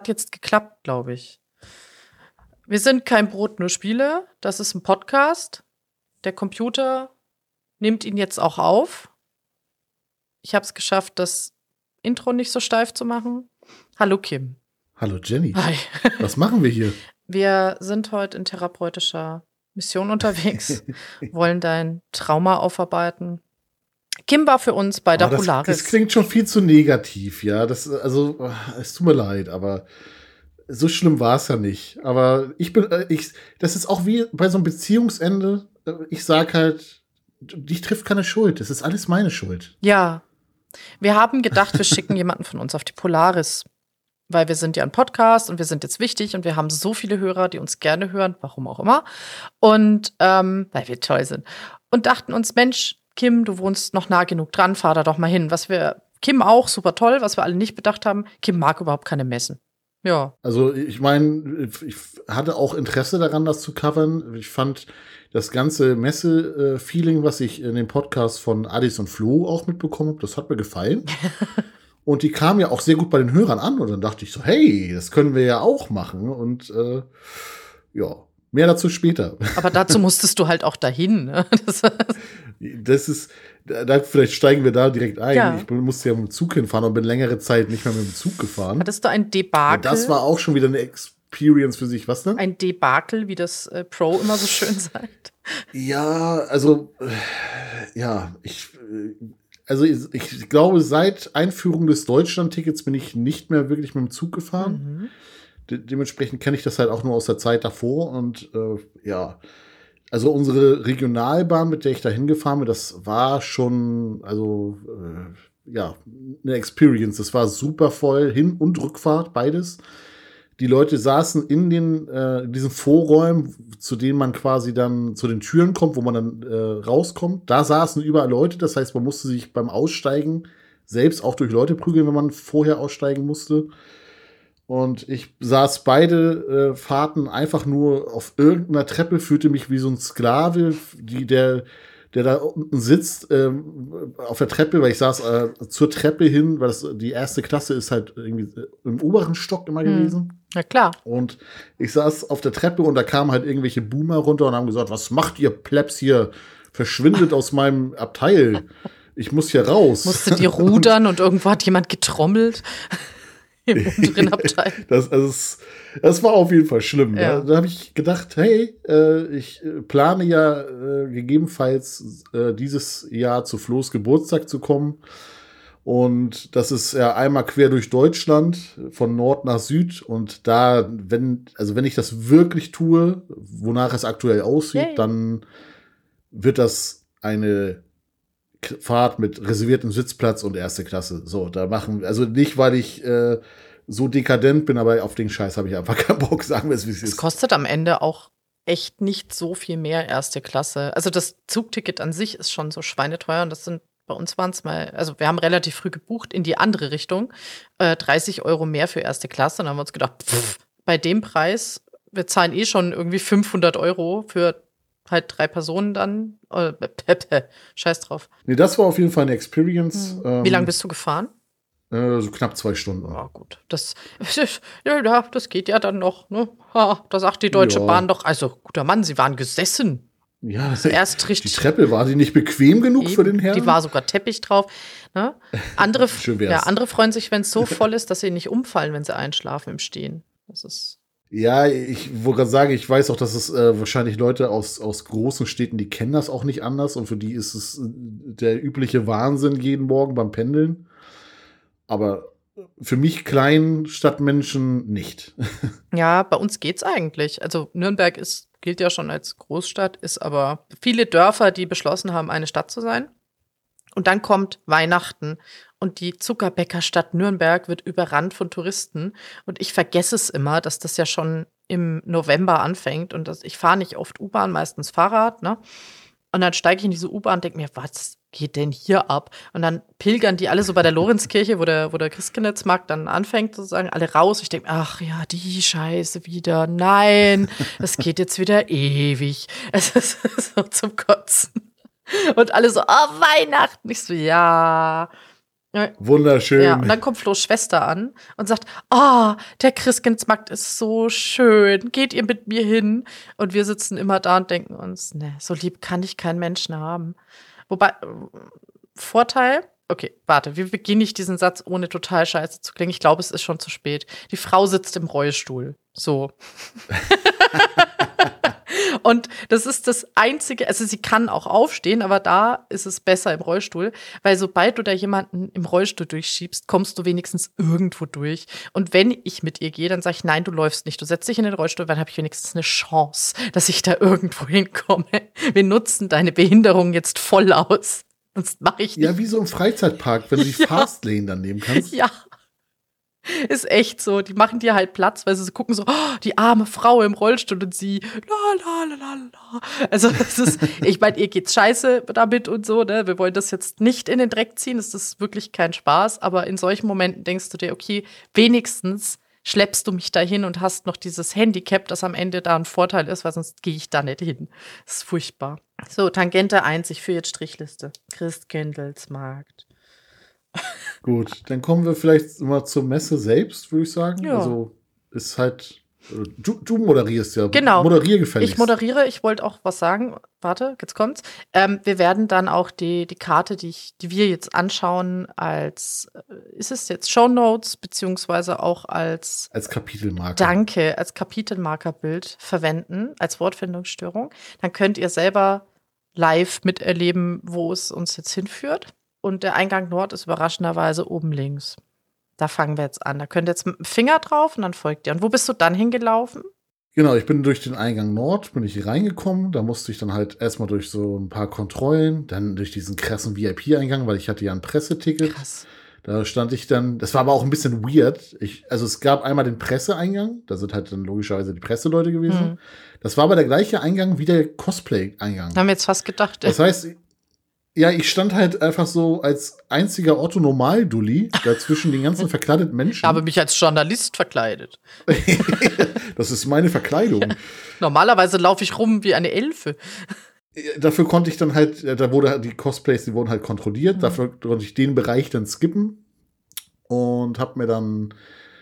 jetzt geklappt, glaube ich. Wir sind kein Brot, nur Spiele. Das ist ein Podcast. Der Computer nimmt ihn jetzt auch auf. Ich habe es geschafft, das Intro nicht so steif zu machen. Hallo Kim. Hallo Jenny. Hi. Was machen wir hier? Wir sind heute in therapeutischer Mission unterwegs, wollen dein Trauma aufarbeiten. Kim war für uns bei der Polaris. Das klingt schon viel zu negativ, ja. Es tut mir leid, aber so schlimm war es ja nicht. Aber das ist auch wie bei so einem Beziehungsende. Ich sag halt, dich trifft keine Schuld. Das ist alles meine Schuld. Ja. Wir haben gedacht, wir schicken jemanden von uns auf die Polaris. Weil wir sind ja ein Podcast und wir sind jetzt wichtig und wir haben so viele Hörer, die uns gerne hören, warum auch immer. Und weil wir toll sind. Und dachten uns, Mensch, Kim, du wohnst noch nah genug dran, fahr da doch mal hin. Kim auch, super toll, was wir alle nicht bedacht haben, Kim mag überhaupt keine Messen. Ja. Also ich meine, ich hatte auch Interesse daran, das zu covern. Ich fand das ganze Messe-Feeling, was ich in dem Podcast von Adis und Flo auch mitbekommen habe, das hat mir gefallen. Und die kam ja auch sehr gut bei den Hörern an. Und dann dachte ich so, hey, das können wir ja auch machen. Und ja, mehr dazu später. Aber dazu musstest du halt auch dahin. Ne? Vielleicht steigen wir da direkt ein. Ja. Ich musste ja mit dem Zug hinfahren und bin längere Zeit nicht mehr mit dem Zug gefahren. Hattest du ein Debakel? Ja, das war auch schon wieder eine Experience für sich. Was denn? Ein Debakel, wie das Pro immer so schön sagt. Ja, also, ja, ich glaube, seit Einführung des Deutschland-Tickets bin ich nicht mehr wirklich mit dem Zug gefahren. Dementsprechend kenne ich das halt auch nur aus der Zeit davor. Und ja, also unsere Regionalbahn, mit der ich da hingefahren bin, das war schon, ja, eine Experience. Das war super voll, Hin- und Rückfahrt, beides. Die Leute saßen in diesen Vorräumen, zu denen man quasi dann zu den Türen kommt, wo man dann rauskommt. Da saßen überall Leute. Das heißt, man musste sich beim Aussteigen selbst auch durch Leute prügeln, wenn man vorher aussteigen musste. Und ich saß beide Fahrten einfach nur auf irgendeiner Treppe, fühlte mich wie so ein Sklave, der da unten sitzt auf der Treppe, weil ich saß zur Treppe hin, weil die erste Klasse ist halt irgendwie im oberen Stock immer gewesen. Ja, klar. Und ich saß auf der Treppe und da kamen halt irgendwelche Boomer runter und haben gesagt, was macht ihr Plebs hier? Verschwindet aus meinem Abteil. Ich muss hier raus. Musste die rudern und irgendwo hat jemand getrommelt. Im unteren Abteil. Das war auf jeden Fall schlimm. Ja. Da habe ich gedacht, hey, ich plane ja gegebenenfalls dieses Jahr zu Flo's Geburtstag zu kommen. Und das ist ja einmal quer durch Deutschland, von Nord nach Süd. Und da, wenn ich das wirklich tue, wonach es aktuell aussieht, dann wird das eine Fahrt mit reserviertem Sitzplatz und erste Klasse. So, also nicht, weil ich so dekadent bin, aber auf den Scheiß habe ich einfach keinen Bock, sagen wir es, wie es ist. Es kostet am Ende auch echt nicht so viel mehr erste Klasse. Also das Zugticket an sich ist schon so schweineteuer und bei uns waren es mal, also wir haben relativ früh gebucht in die andere Richtung, 30 € mehr für erste Klasse. Und dann haben wir uns gedacht, bei dem Preis, wir zahlen eh schon irgendwie 500 € für halt 3 Personen dann. Scheiß drauf. Nee, das war auf jeden Fall eine Experience. Wie lange bist du gefahren? So knapp 2 Stunden. Ja, gut. Das geht ja dann noch. Ne? Da sagt die Deutsche Bahn doch, also guter Mann, Sie waren gesessen. Ja, erst richtig. Die Treppe, war die nicht bequem genug für den Herrn? Die war sogar Teppich drauf. Ne? Andere freuen sich, wenn es so voll ist, dass sie nicht umfallen, wenn sie einschlafen im Stehen. Das ist. Ja, ich wollte gerade sagen, ich weiß auch, dass es wahrscheinlich Leute aus großen Städten, die kennen das auch nicht anders. Und für die ist es der übliche Wahnsinn jeden Morgen beim Pendeln. Aber für mich kleinen Stadtmenschen nicht. Ja, bei uns geht's eigentlich. Also Nürnberg gilt ja schon als Großstadt, ist aber viele Dörfer, die beschlossen haben, eine Stadt zu sein. Und dann kommt Weihnachten und die Zuckerbäckerstadt Nürnberg wird überrannt von Touristen. Und ich vergesse es immer, dass das ja schon im November anfängt. Und ich fahre nicht oft U-Bahn, meistens Fahrrad, ne? Und dann steige ich in diese U-Bahn und denke mir, was geht denn hier ab? Und dann pilgern die alle so bei der Lorenzkirche, wo der Christkindlesmarkt dann anfängt, sozusagen, alle raus. Ich denke, ach ja, die Scheiße wieder. Nein, das geht jetzt wieder ewig. Es ist so zum Kotzen. Und alle so, oh, Weihnachten. Ich so, ja. Ja. Wunderschön. Ja, und dann kommt Flo's Schwester an und sagt, der Christkindlesmarkt ist so schön, geht ihr mit mir hin? Und wir sitzen immer da und denken uns, ne, so lieb kann ich keinen Menschen haben. Wobei, Vorteil, okay, warte, wir beginnen nicht diesen Satz, ohne total scheiße zu klingen. Ich glaube, es ist schon zu spät. Die Frau sitzt im Rollstuhl. So. Und das ist das Einzige, also sie kann auch aufstehen, aber da ist es besser im Rollstuhl, weil sobald du da jemanden im Rollstuhl durchschiebst, kommst du wenigstens irgendwo durch. Und wenn ich mit ihr gehe, dann sage ich, nein, du läufst nicht, du setzt dich in den Rollstuhl, dann habe ich wenigstens eine Chance, dass ich da irgendwo hinkomme. Wir nutzen deine Behinderung jetzt voll aus. Sonst mache ich nicht. Ja, wie so im Freizeitpark, wenn du die Fastlane dann nehmen kannst. Ja. Ist echt so. Die machen dir halt Platz, weil sie so gucken so, die arme Frau im Rollstuhl und sie, la, la, la, la, la. Also, das ist, ich meine, ihr geht's scheiße damit und so, ne? Wir wollen das jetzt nicht in den Dreck ziehen. Das ist wirklich kein Spaß. Aber in solchen Momenten denkst du dir, okay, wenigstens schleppst du mich dahin und hast noch dieses Handicap, das am Ende da ein Vorteil ist, weil sonst gehe ich da nicht hin. Das ist furchtbar. So, Tangente 1, ich führe jetzt Strichliste. Christkindlesmarkt. Gut, dann kommen wir vielleicht mal zur Messe selbst, würde ich sagen. Ja. Also ist halt, du moderierst ja. Genau. Moderier gefälligst. Ich moderiere, ich wollte auch was sagen. Warte, jetzt kommt's. Wir werden dann auch die Karte, die wir jetzt anschauen, als, ist es jetzt Shownotes, beziehungsweise auch als Kapitelmarker. Danke, als Kapitelmarkerbild verwenden, als Wortfindungsstörung. Dann könnt ihr selber live miterleben, wo es uns jetzt hinführt. Und der Eingang Nord ist überraschenderweise oben links. Da fangen wir jetzt an. Da könnt ihr jetzt mit dem Finger drauf und dann folgt ihr. Und wo bist du dann hingelaufen? Genau, ich bin durch den Eingang Nord, bin ich hier reingekommen. Da musste ich dann halt erstmal durch so ein paar Kontrollen, dann durch diesen krassen VIP-Eingang, weil ich hatte ja ein Presseticket. Krass. Da stand ich dann, das war aber auch ein bisschen weird. Also es gab einmal den Presseeingang, da sind halt dann logischerweise die Presseleute gewesen. Das war aber der gleiche Eingang wie der Cosplay-Eingang. Haben wir jetzt fast gedacht. Das heißt, ja, ich stand halt einfach so als einziger Otto-Normal-Dulli dazwischen den ganzen verkleideten Menschen. Ich habe mich als Journalist verkleidet. Das ist meine Verkleidung. Normalerweise laufe ich rum wie eine Elfe. Dafür konnte ich dann halt, da wurde die Cosplays, die wurden halt kontrolliert. Dafür konnte ich den Bereich dann skippen und habe mir dann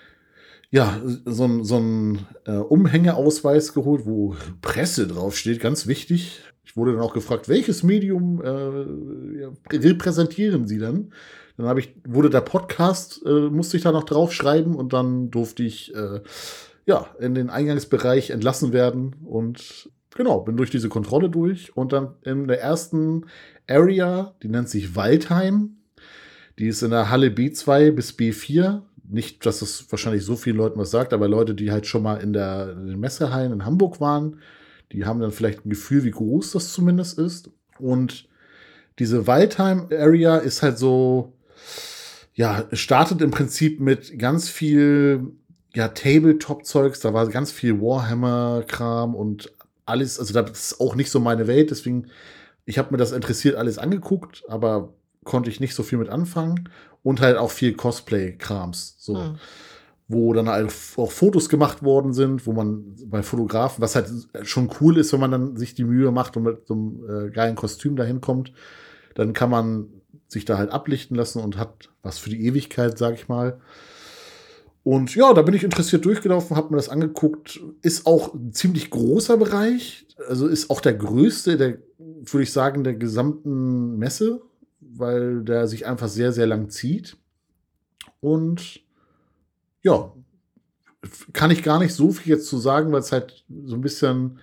ja so einen Umhängeausweis geholt, wo Presse draufsteht, ganz wichtig. Ich wurde dann auch gefragt, welches Medium repräsentieren Sie denn? Dann wurde der Podcast, musste ich da noch draufschreiben und dann durfte ich in den Eingangsbereich entlassen werden und genau, bin durch diese Kontrolle durch und dann in der ersten Area, die nennt sich Waldheim, die ist in der Halle B2 bis B4. Nicht, dass es wahrscheinlich so vielen Leuten was sagt, aber Leute, die halt schon mal in den Messehallen in Hamburg waren, die haben dann vielleicht ein Gefühl, wie groß das zumindest ist. Und diese Waldheim-Area ist halt so, ja, startet im Prinzip mit ganz viel, ja, Tabletop-Zeugs. Da war ganz viel Warhammer-Kram und alles. Also das ist auch nicht so meine Welt. Deswegen, ich habe mir das interessiert alles angeguckt, aber konnte ich nicht so viel mit anfangen. Und halt auch viel Cosplay-Krams. So. Wo dann halt auch Fotos gemacht worden sind, wo man bei Fotografen, was halt schon cool ist, wenn man dann sich die Mühe macht und mit so einem geilen Kostüm dahin kommt, dann kann man sich da halt ablichten lassen und hat was für die Ewigkeit, sag ich mal. Und ja, da bin ich interessiert durchgelaufen, habe mir das angeguckt. Ist auch ein ziemlich großer Bereich, also ist auch der größte, würde ich sagen, der gesamten Messe, weil der sich einfach sehr, sehr lang zieht. Und ja, kann ich gar nicht so viel jetzt zu sagen, weil es halt so ein bisschen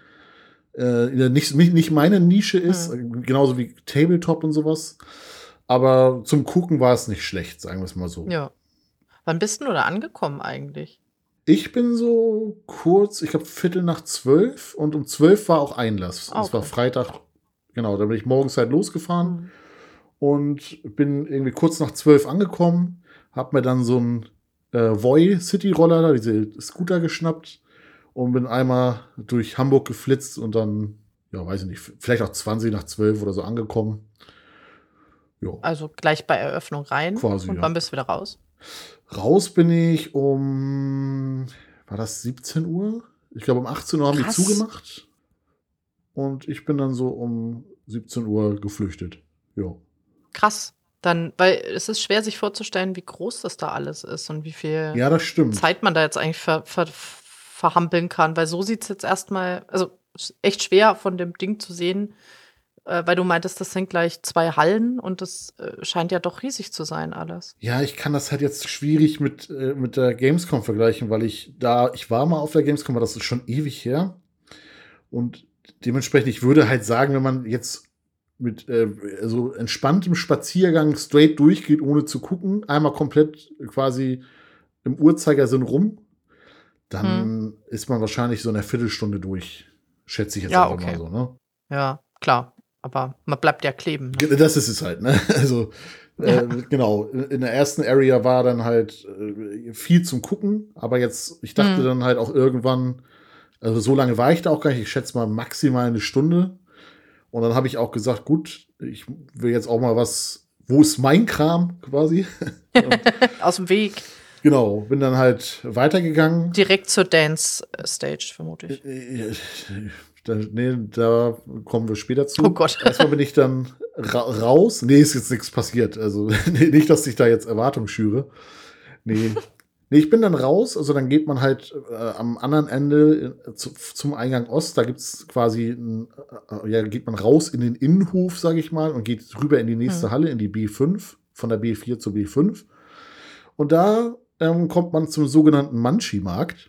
nicht meine Nische ist, genauso wie Tabletop und sowas. Aber zum Gucken war es nicht schlecht, sagen wir es mal so. Ja. Wann bist du da angekommen eigentlich? Ich bin so kurz, ich glaube 11:45 und um 12 war auch Einlass. Okay. Das war Freitag, genau, da bin ich morgens halt losgefahren und bin irgendwie kurz nach 12 angekommen, habe mir dann so einen Voi City Roller, diese Scooter geschnappt und bin einmal durch Hamburg geflitzt und dann, ja, weiß ich nicht, vielleicht auch 20 nach 12 oder so angekommen. Jo. Also gleich bei Eröffnung rein. Quasi, und ja. wann bist du wieder raus? Raus bin ich war das 17 Uhr? Ich glaube, um 18 Uhr haben die zugemacht. Und ich bin dann so um 17 Uhr geflüchtet. Jo. Krass. Dann, weil es ist schwer, sich vorzustellen, wie groß das da alles ist und wie viel Ja, das stimmt. Zeit man da jetzt eigentlich verhampeln kann, weil so sieht es jetzt erstmal, also ist echt schwer von dem Ding zu sehen, weil du meintest, das sind gleich 2 Hallen und das scheint ja doch riesig zu sein alles. Ja, ich kann das halt jetzt schwierig mit der Gamescom vergleichen, weil ich war mal auf der Gamescom, aber das ist schon ewig her. Und dementsprechend, ich würde halt sagen, wenn man jetzt mit also entspanntem Spaziergang straight durchgeht, ohne zu gucken, einmal komplett quasi im Uhrzeigersinn rum, dann ist man wahrscheinlich so in einer Viertelstunde durch. Schätze ich jetzt Ja, einfach okay. mal so, ne? Ja, klar. Aber man bleibt ja kleben. Ne? Das ist es halt, ne? Also, genau. In der ersten Area war dann halt viel zum Gucken, aber jetzt, ich dachte dann halt auch irgendwann, also so lange war ich da auch gar nicht, ich schätze mal maximal eine Stunde. Und dann habe ich auch gesagt, gut, ich will jetzt auch mal was, wo ist mein Kram quasi? Aus dem Weg. Genau, bin dann halt weitergegangen. Direkt zur Dance-Stage, vermute ich. Da kommen wir später zu. Oh Gott. Erstmal bin ich dann raus. Nee, ist jetzt nichts passiert. Also nicht, dass ich da jetzt Erwartungen schüre. Nee, ich bin dann raus. Also dann geht man halt am anderen Ende zum Eingang Ost. Da gibt es quasi, geht man raus in den Innenhof, sage ich mal, und geht rüber in die nächste Halle, in die B5, von der B4 zur B5. Und da kommt man zum sogenannten Munchie-Markt.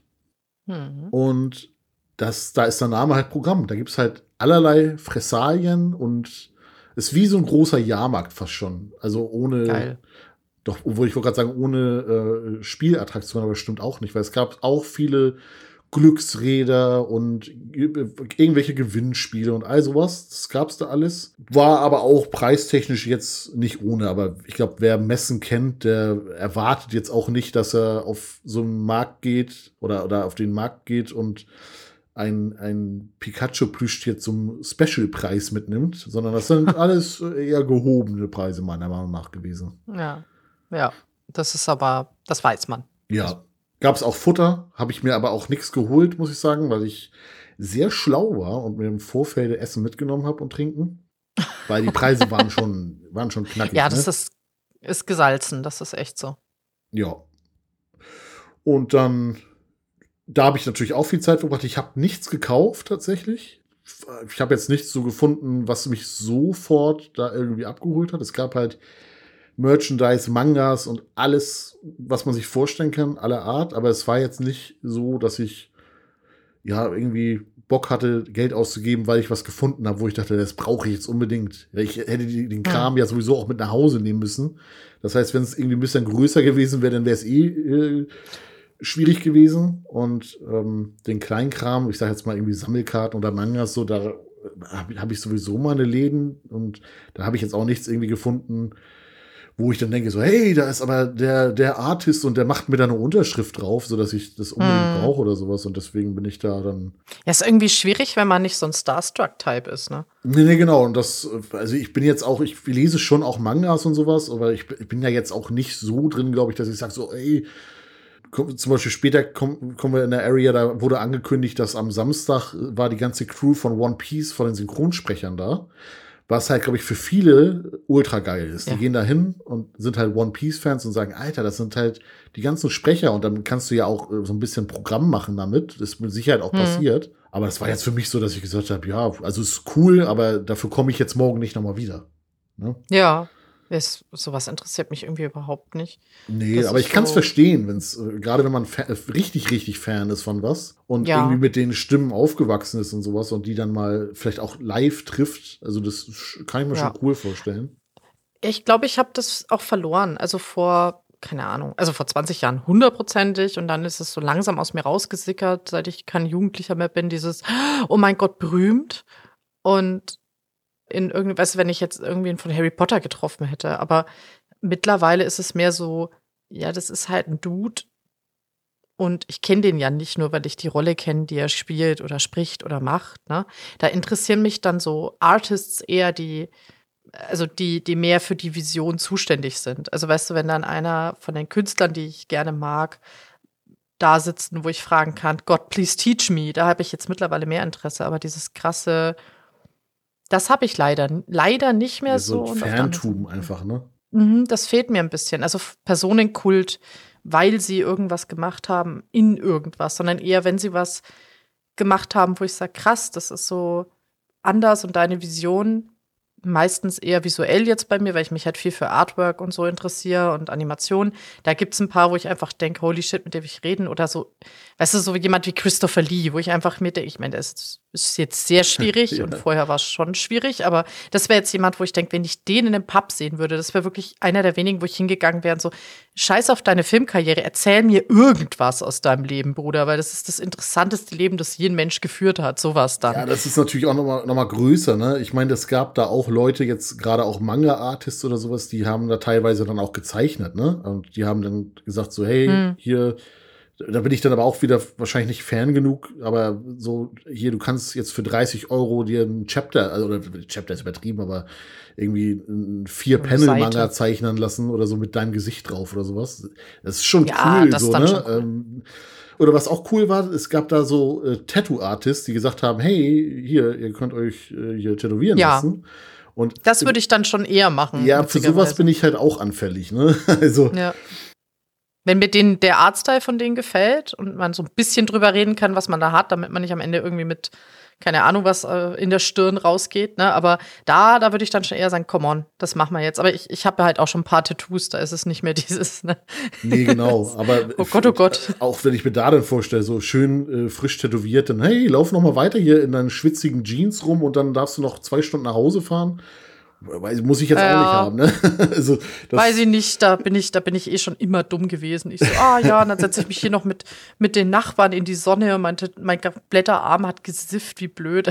Und da ist der Name halt Programm. Da gibt es halt allerlei Fressalien und ist wie so ein großer Jahrmarkt fast schon. Also ohne, Geil. Doch, obwohl ich wollte gerade sagen, ohne Spielattraktion, aber stimmt auch nicht, weil es gab auch viele Glücksräder und irgendwelche Gewinnspiele und all sowas. Das gab's da alles. War aber auch preistechnisch jetzt nicht ohne. Aber ich glaube, wer Messen kennt, der erwartet jetzt auch nicht, dass er auf so einen Markt geht oder auf den Markt geht und ein Pikachu-Plüschtier zum Special-Preis mitnimmt, sondern das sind alles eher gehobene Preise meiner Meinung nach gewesen. Ja, das ist aber, das weiß man. Ja, gab es auch Futter, habe ich mir aber auch nichts geholt, muss ich sagen, weil ich sehr schlau war und mir im Vorfeld Essen mitgenommen habe und trinken, weil die Preise waren schon knackig. Ja, das ist gesalzen, das ist echt so. Ja. Und dann da habe ich natürlich auch viel Zeit verbracht. Ich habe nichts gekauft tatsächlich. Ich habe jetzt nichts so gefunden, was mich sofort da irgendwie abgeholt hat. Es gab halt Merchandise, Mangas und alles, was man sich vorstellen kann, aller Art. Aber es war jetzt nicht so, dass ich ja irgendwie Bock hatte, Geld auszugeben, weil ich was gefunden habe, wo ich dachte, das brauche ich jetzt unbedingt. Ich hätte den Kram ja sowieso auch mit nach Hause nehmen müssen. Das heißt, wenn es irgendwie ein bisschen größer gewesen wäre, dann wäre es schwierig gewesen. Und den Kleinkram, ich sage jetzt mal irgendwie Sammelkarten oder Mangas, so, da hab ich sowieso meine Läden und da habe ich jetzt auch nichts irgendwie gefunden, wo ich dann denke so, hey, da ist aber der Artist und der macht mir da eine Unterschrift drauf, sodass ich das unbedingt brauche oder sowas. Und deswegen bin ich da dann. Ja, ist irgendwie schwierig, wenn man nicht so ein Starstruck-Type ist, ne? Nee, genau. Und also ich bin jetzt auch, ich lese schon auch Mangas und sowas, aber ich bin ja jetzt auch nicht so drin, glaube ich, dass ich sage so, ey, zum Beispiel später kommen wir in der Area, da wurde angekündigt, dass am Samstag war die ganze Crew von One Piece, von den Synchronsprechern da. Was halt, glaube ich, für viele ultra geil ist. Ja. Die gehen da hin und sind halt One-Piece-Fans und sagen, Alter, das sind halt die ganzen Sprecher und dann kannst du ja auch so ein bisschen Programm machen damit. Das ist mit Sicherheit auch passiert. Aber das war jetzt für mich so, dass ich gesagt habe, ja, also ist cool, aber dafür komme ich jetzt morgen nicht nochmal wieder. Ne? Ja, sowas interessiert mich irgendwie überhaupt nicht. Nee, aber ich kann es verstehen, gerade wenn man richtig, richtig Fan ist von was und irgendwie mit den Stimmen aufgewachsen ist und sowas und die dann mal vielleicht auch live trifft. Also das kann ich mir schon cool vorstellen. Ich glaube, ich habe das auch verloren. Also vor 20 Jahren 100%ig und dann ist es so langsam aus mir rausgesickert, seit ich kein Jugendlicher mehr bin, dieses, oh mein Gott, berühmt. Und wenn ich jetzt irgendwen von Harry Potter getroffen hätte, aber mittlerweile ist es mehr so, ja, das ist halt ein Dude und ich kenne den ja nicht nur, weil ich die Rolle kenne, die er spielt oder spricht oder macht, ne? Da interessieren mich dann so Artists eher, die mehr für die Vision zuständig sind. Also weißt du, wenn dann einer von den Künstlern, die ich gerne mag, da sitzen, wo ich fragen kann, God, please teach me, da habe ich jetzt mittlerweile mehr Interesse, aber dieses krasse, das habe ich leider nicht mehr so. So ein Fantum einfach, ne? Das fehlt mir ein bisschen. Also Personenkult, weil sie irgendwas gemacht haben in irgendwas, sondern eher, wenn sie was gemacht haben, wo ich sage, krass, das ist so anders und deine Vision meistens eher visuell jetzt bei mir, weil ich mich halt viel für Artwork und so interessiere und Animation. Da gibt es ein paar, wo ich einfach denke, holy shit, mit dem ich reden oder so. Weißt du, so jemand wie Christopher Lee, wo ich einfach mir denke, ich meine, das ist jetzt sehr schwierig Ja. und vorher war es schon schwierig, aber das wäre jetzt jemand, wo ich denke, wenn ich den in einem Pub sehen würde, das wäre wirklich einer der wenigen, wo ich hingegangen wäre und so, scheiß auf deine Filmkarriere, erzähl mir irgendwas aus deinem Leben, Bruder, weil das ist das interessanteste Leben, das jeden Mensch geführt hat, sowas dann. Ja, das ist natürlich auch noch mal größer, ne? Ich meine, es gab da auch Leute, jetzt gerade auch Manga-Artists oder sowas, die haben da teilweise dann auch gezeichnet, ne? Und die haben dann gesagt so, hey, hier, da bin ich dann aber auch wieder wahrscheinlich nicht Fan genug, aber so, hier, du kannst jetzt für 30 € dir ein Chapter, also, oder Chapter ist übertrieben, aber irgendwie ein 4-Panel-Manga zeichnen lassen oder so mit deinem Gesicht drauf oder sowas. Das ist schon cool, das so, dann ne? schon cool. Oder was auch cool war, es gab da so Tattoo-Artists, die gesagt haben, hey, hier, ihr könnt euch hier tätowieren lassen. Und das würde ich dann schon eher machen. Ja, für sowas bin ich halt auch anfällig, ne? Also. Ja. Wenn mir der Artstyle von denen gefällt und man so ein bisschen drüber reden kann, was man da hat, damit man nicht am Ende irgendwie mit, keine Ahnung, was in der Stirn rausgeht, ne? Aber da würde ich dann schon eher sagen, come on, das machen wir jetzt. Aber ich habe halt auch schon ein paar Tattoos, da ist es nicht mehr dieses, ne? Nee, genau. Aber oh Gott. Auch wenn ich mir da dann vorstelle, so schön frisch tätowiert, dann, hey, lauf noch mal weiter hier in deinen schwitzigen Jeans rum und dann darfst du noch 2 Stunden nach Hause fahren. Muss ich jetzt auch nicht haben, ne? Also, weiß ich nicht, da bin ich eh schon immer dumm gewesen. Ich so, ja, und dann setze ich mich hier noch mit den Nachbarn in die Sonne und mein kompletter Arm hat gesifft, wie blöd.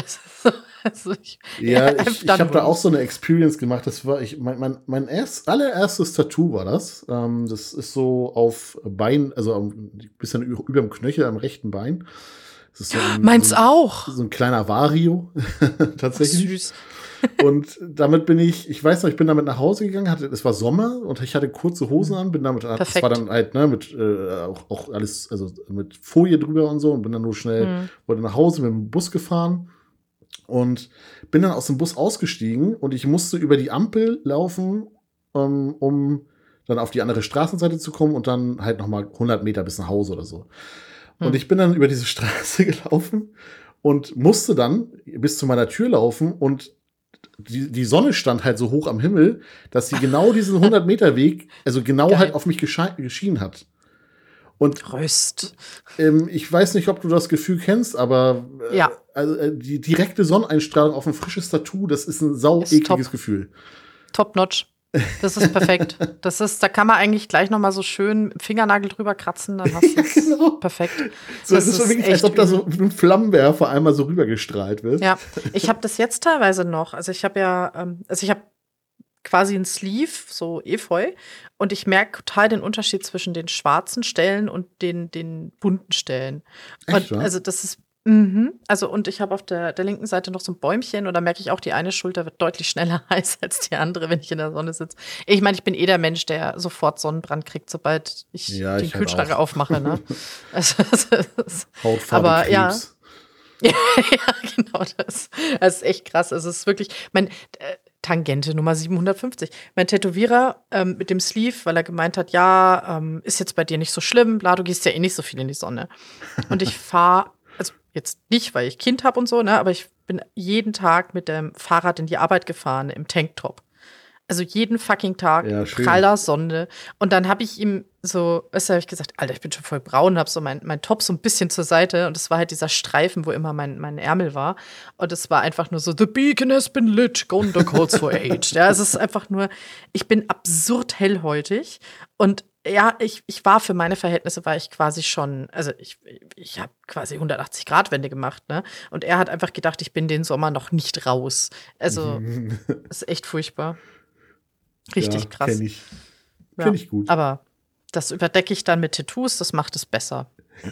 Ich habe da auch so eine Experience gemacht. Das war mein allererstes Tattoo war das. Das ist so auf Bein, also ein bisschen über dem Knöchel am rechten Bein. Das ist so meins auch. So ein kleiner Vario, tatsächlich. Süß. Und damit bin ich weiß noch, ich bin damit nach Hause gegangen, es war Sommer und ich hatte kurze Hosen an, bin damit, das war dann halt, ne, mit auch alles, also mit Folie drüber und so und bin dann nur schnell, wurde nach Hause mit dem Bus gefahren und bin dann aus dem Bus ausgestiegen und ich musste über die Ampel laufen, um dann auf die andere Straßenseite zu kommen und dann halt noch mal 100 Meter bis nach Hause oder so. Und ich bin dann über diese Straße gelaufen und musste dann bis zu meiner Tür laufen und die Sonne stand halt so hoch am Himmel, dass sie genau diesen 100-Meter-Weg, also genau Geil. halt auf mich geschienen hat. Und Röst. Ich weiß nicht, ob du das Gefühl kennst, aber also, die direkte Sonneneinstrahlung auf ein frisches Tattoo, das ist ein ekliges Gefühl. Top-notch. Das ist perfekt. Da kann man eigentlich gleich noch mal so schön Fingernagel drüber kratzen, dann hast du es genau. Perfekt. So, das ist so wirklich, als ob da so ein Flammenwerfer einmal so rübergestrahlt wird. Ja, ich habe das jetzt teilweise noch. Also ich habe ich habe quasi ein Sleeve, so Efeu, und ich merke total den Unterschied zwischen den schwarzen Stellen und den bunten Stellen. Echt, und, also das ist also, und ich habe auf der linken Seite noch so ein Bäumchen und da merke ich auch, die eine Schulter wird deutlich schneller heiß als die andere, wenn ich in der Sonne sitze. Ich meine, ich bin der Mensch, der sofort Sonnenbrand kriegt, sobald ich den Kühlschrank aufmache. Ne? Hautfarbe, aber Krebs. Ja, genau, das ist echt krass. Also, es ist wirklich, Tangente Nummer 750. Mein Tätowierer mit dem Sleeve, weil er gemeint hat, ist jetzt bei dir nicht so schlimm, bla, du gehst ja eh nicht so viel in die Sonne. Und ich fahre, also jetzt nicht, weil ich Kind habe und so, ne, aber ich bin jeden Tag mit dem Fahrrad in die Arbeit gefahren, im Tanktop. Also jeden fucking Tag, praller Sonne. Und dann habe ich ihm so, habe ich gesagt, Alter, ich bin schon voll braun, habe so mein Top so ein bisschen zur Seite und es war halt dieser Streifen, wo immer mein Ärmel war. Und es war einfach nur so, the beacon has been lit, Gonda calls for age. Ja, es ist einfach nur, ich bin absurd hellhäutig und ja, ich war für meine Verhältnisse, war ich quasi schon, also ich habe quasi 180-Grad-Wende gemacht, ne? Und er hat einfach gedacht, ich bin den Sommer noch nicht raus. Also, ist echt furchtbar. Richtig krass. Kenn ich gut. Aber das überdecke ich dann mit Tattoos, das macht es besser.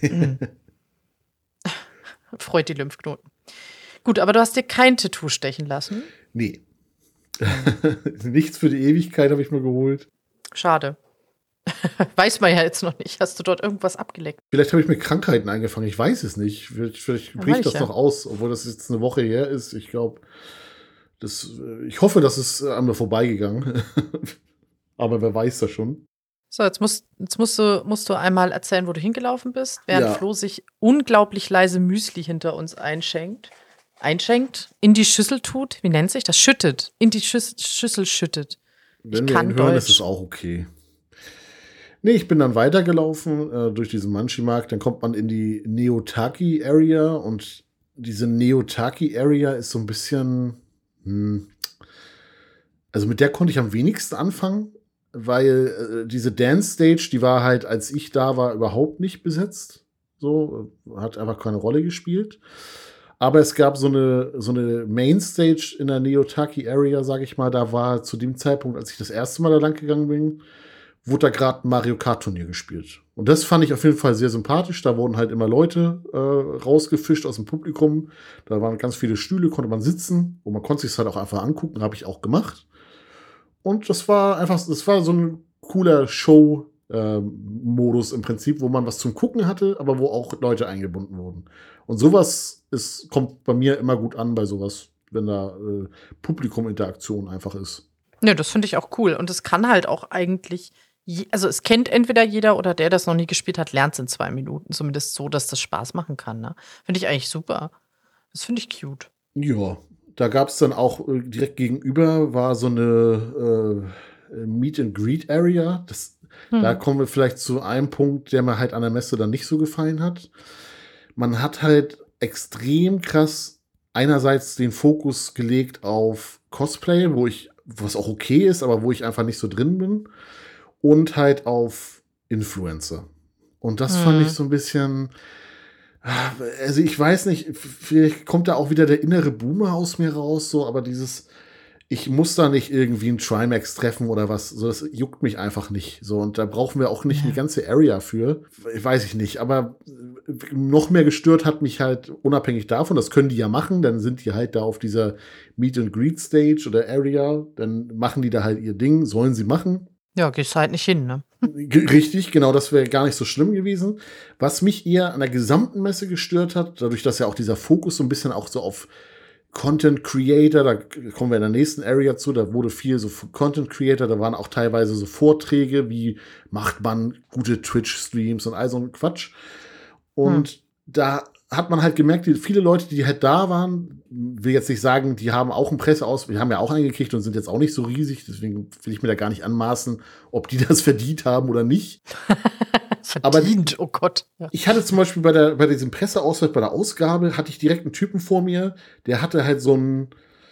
Freut die Lymphknoten. Gut, aber du hast dir kein Tattoo stechen lassen? Nee. Nichts für die Ewigkeit habe ich mir geholt. Schade. Weiß man ja jetzt noch nicht. Hast du dort irgendwas abgeleckt? Vielleicht habe ich mir Krankheiten eingefangen. Ich weiß es nicht. Vielleicht bricht das noch aus, obwohl das jetzt eine Woche her ist. Ich glaube, ich hoffe, das ist an mir vorbeigegangen. Aber wer weiß das schon. So, jetzt musst du einmal erzählen, wo du hingelaufen bist, während Ja. Flo sich unglaublich leise Müsli hinter uns einschenkt, in die Schüssel tut. Wie nennt sich das? Schüttet. In die Schüssel schüttet. Wenn Ich wir kann ihn hören, Deutsch. ist es auch okay. Nee, ich bin dann weitergelaufen durch diesen Munchie-Markt. Dann kommt man in die Neotaki-Area. Und diese Neotaki-Area ist so ein bisschen also mit der konnte ich am wenigsten anfangen, weil diese Dance-Stage, die war halt, als ich da war, überhaupt nicht besetzt. So, hat einfach keine Rolle gespielt. Aber es gab so eine Main-Stage in der Neotaki-Area, sag ich mal. Da war zu dem Zeitpunkt, als ich das erste Mal da lang gegangen bin, wurde da gerade ein Mario Kart-Turnier gespielt. Und das fand ich auf jeden Fall sehr sympathisch. Da wurden halt immer Leute rausgefischt aus dem Publikum. Da waren ganz viele Stühle, konnte man sitzen. Und man konnte sich halt auch einfach angucken, habe ich auch gemacht. Und das war so ein cooler Show-Modus im Prinzip, wo man was zum Gucken hatte, aber wo auch Leute eingebunden wurden. Und sowas kommt bei mir immer gut an bei sowas, wenn da Publikuminteraktion einfach ist. Ja, das finde ich auch cool. Und es kann halt auch eigentlich, also es kennt entweder jeder oder der das noch nie gespielt hat, lernt es in 2 Minuten. Zumindest so, dass das Spaß machen kann. Ne? Finde ich eigentlich super. Das finde ich cute. Ja, da gab es dann auch direkt gegenüber war so eine Meet-and-Greet-Area. Da kommen wir vielleicht zu einem Punkt, der mir halt an der Messe dann nicht so gefallen hat. Man hat halt extrem krass einerseits den Fokus gelegt auf Cosplay, was auch okay ist, aber wo ich einfach nicht so drin bin. Und halt auf Influencer. Und das fand ich so ein bisschen. Also ich weiß nicht, vielleicht kommt da auch wieder der innere Boomer aus mir raus, so, aber ich muss da nicht irgendwie einen Trimax treffen oder was, so, das juckt mich einfach nicht, so, und da brauchen wir auch nicht eine ganze Area für, weiß ich nicht, aber noch mehr gestört hat mich halt, unabhängig davon, das können die ja machen, dann sind die halt da auf dieser Meet-and-Greet-Stage oder Area, dann machen die da halt ihr Ding, sollen sie machen. Ja, gehst halt nicht hin, ne? Richtig, genau, das wäre gar nicht so schlimm gewesen. Was mich eher an der gesamten Messe gestört hat, dadurch, dass ja auch dieser Fokus so ein bisschen auch so auf Content Creator, da kommen wir in der nächsten Area zu, da wurde viel so Content Creator, da waren auch teilweise so Vorträge, wie macht man gute Twitch-Streams und all so ein Quatsch. Und da hat man halt gemerkt, viele Leute, die halt da waren, will jetzt nicht sagen, die haben auch einen wir haben ja auch eingekriegt und sind jetzt auch nicht so riesig, deswegen will ich mir da gar nicht anmaßen, ob die das verdient haben oder nicht. Verdient, oh Gott. Ja. Ich hatte zum Beispiel bei diesem Presseausweis, bei der Ausgabe, hatte ich direkt einen Typen vor mir, der hatte halt so einen,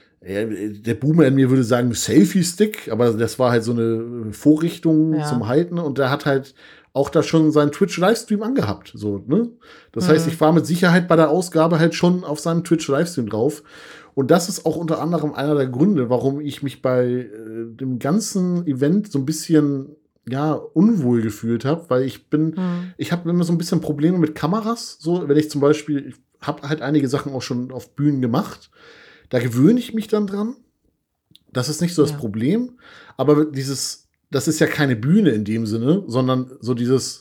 der Boomer in mir würde sagen, Selfie-Stick, aber das war halt so eine Vorrichtung zum Halten, und der hat halt auch da schon seinen Twitch-Livestream angehabt. So, ne? Das heißt, ich war mit Sicherheit bei der Ausgabe halt schon auf seinem Twitch-Livestream drauf. Und das ist auch unter anderem einer der Gründe, warum ich mich bei dem ganzen Event so ein bisschen unwohl gefühlt habe, weil ich habe immer so ein bisschen Probleme mit Kameras. So, wenn ich zum Beispiel, ich habe halt einige Sachen auch schon auf Bühnen gemacht, da gewöhne ich mich dann dran. Das ist nicht so das Problem. Aber das ist ja keine Bühne in dem Sinne, sondern so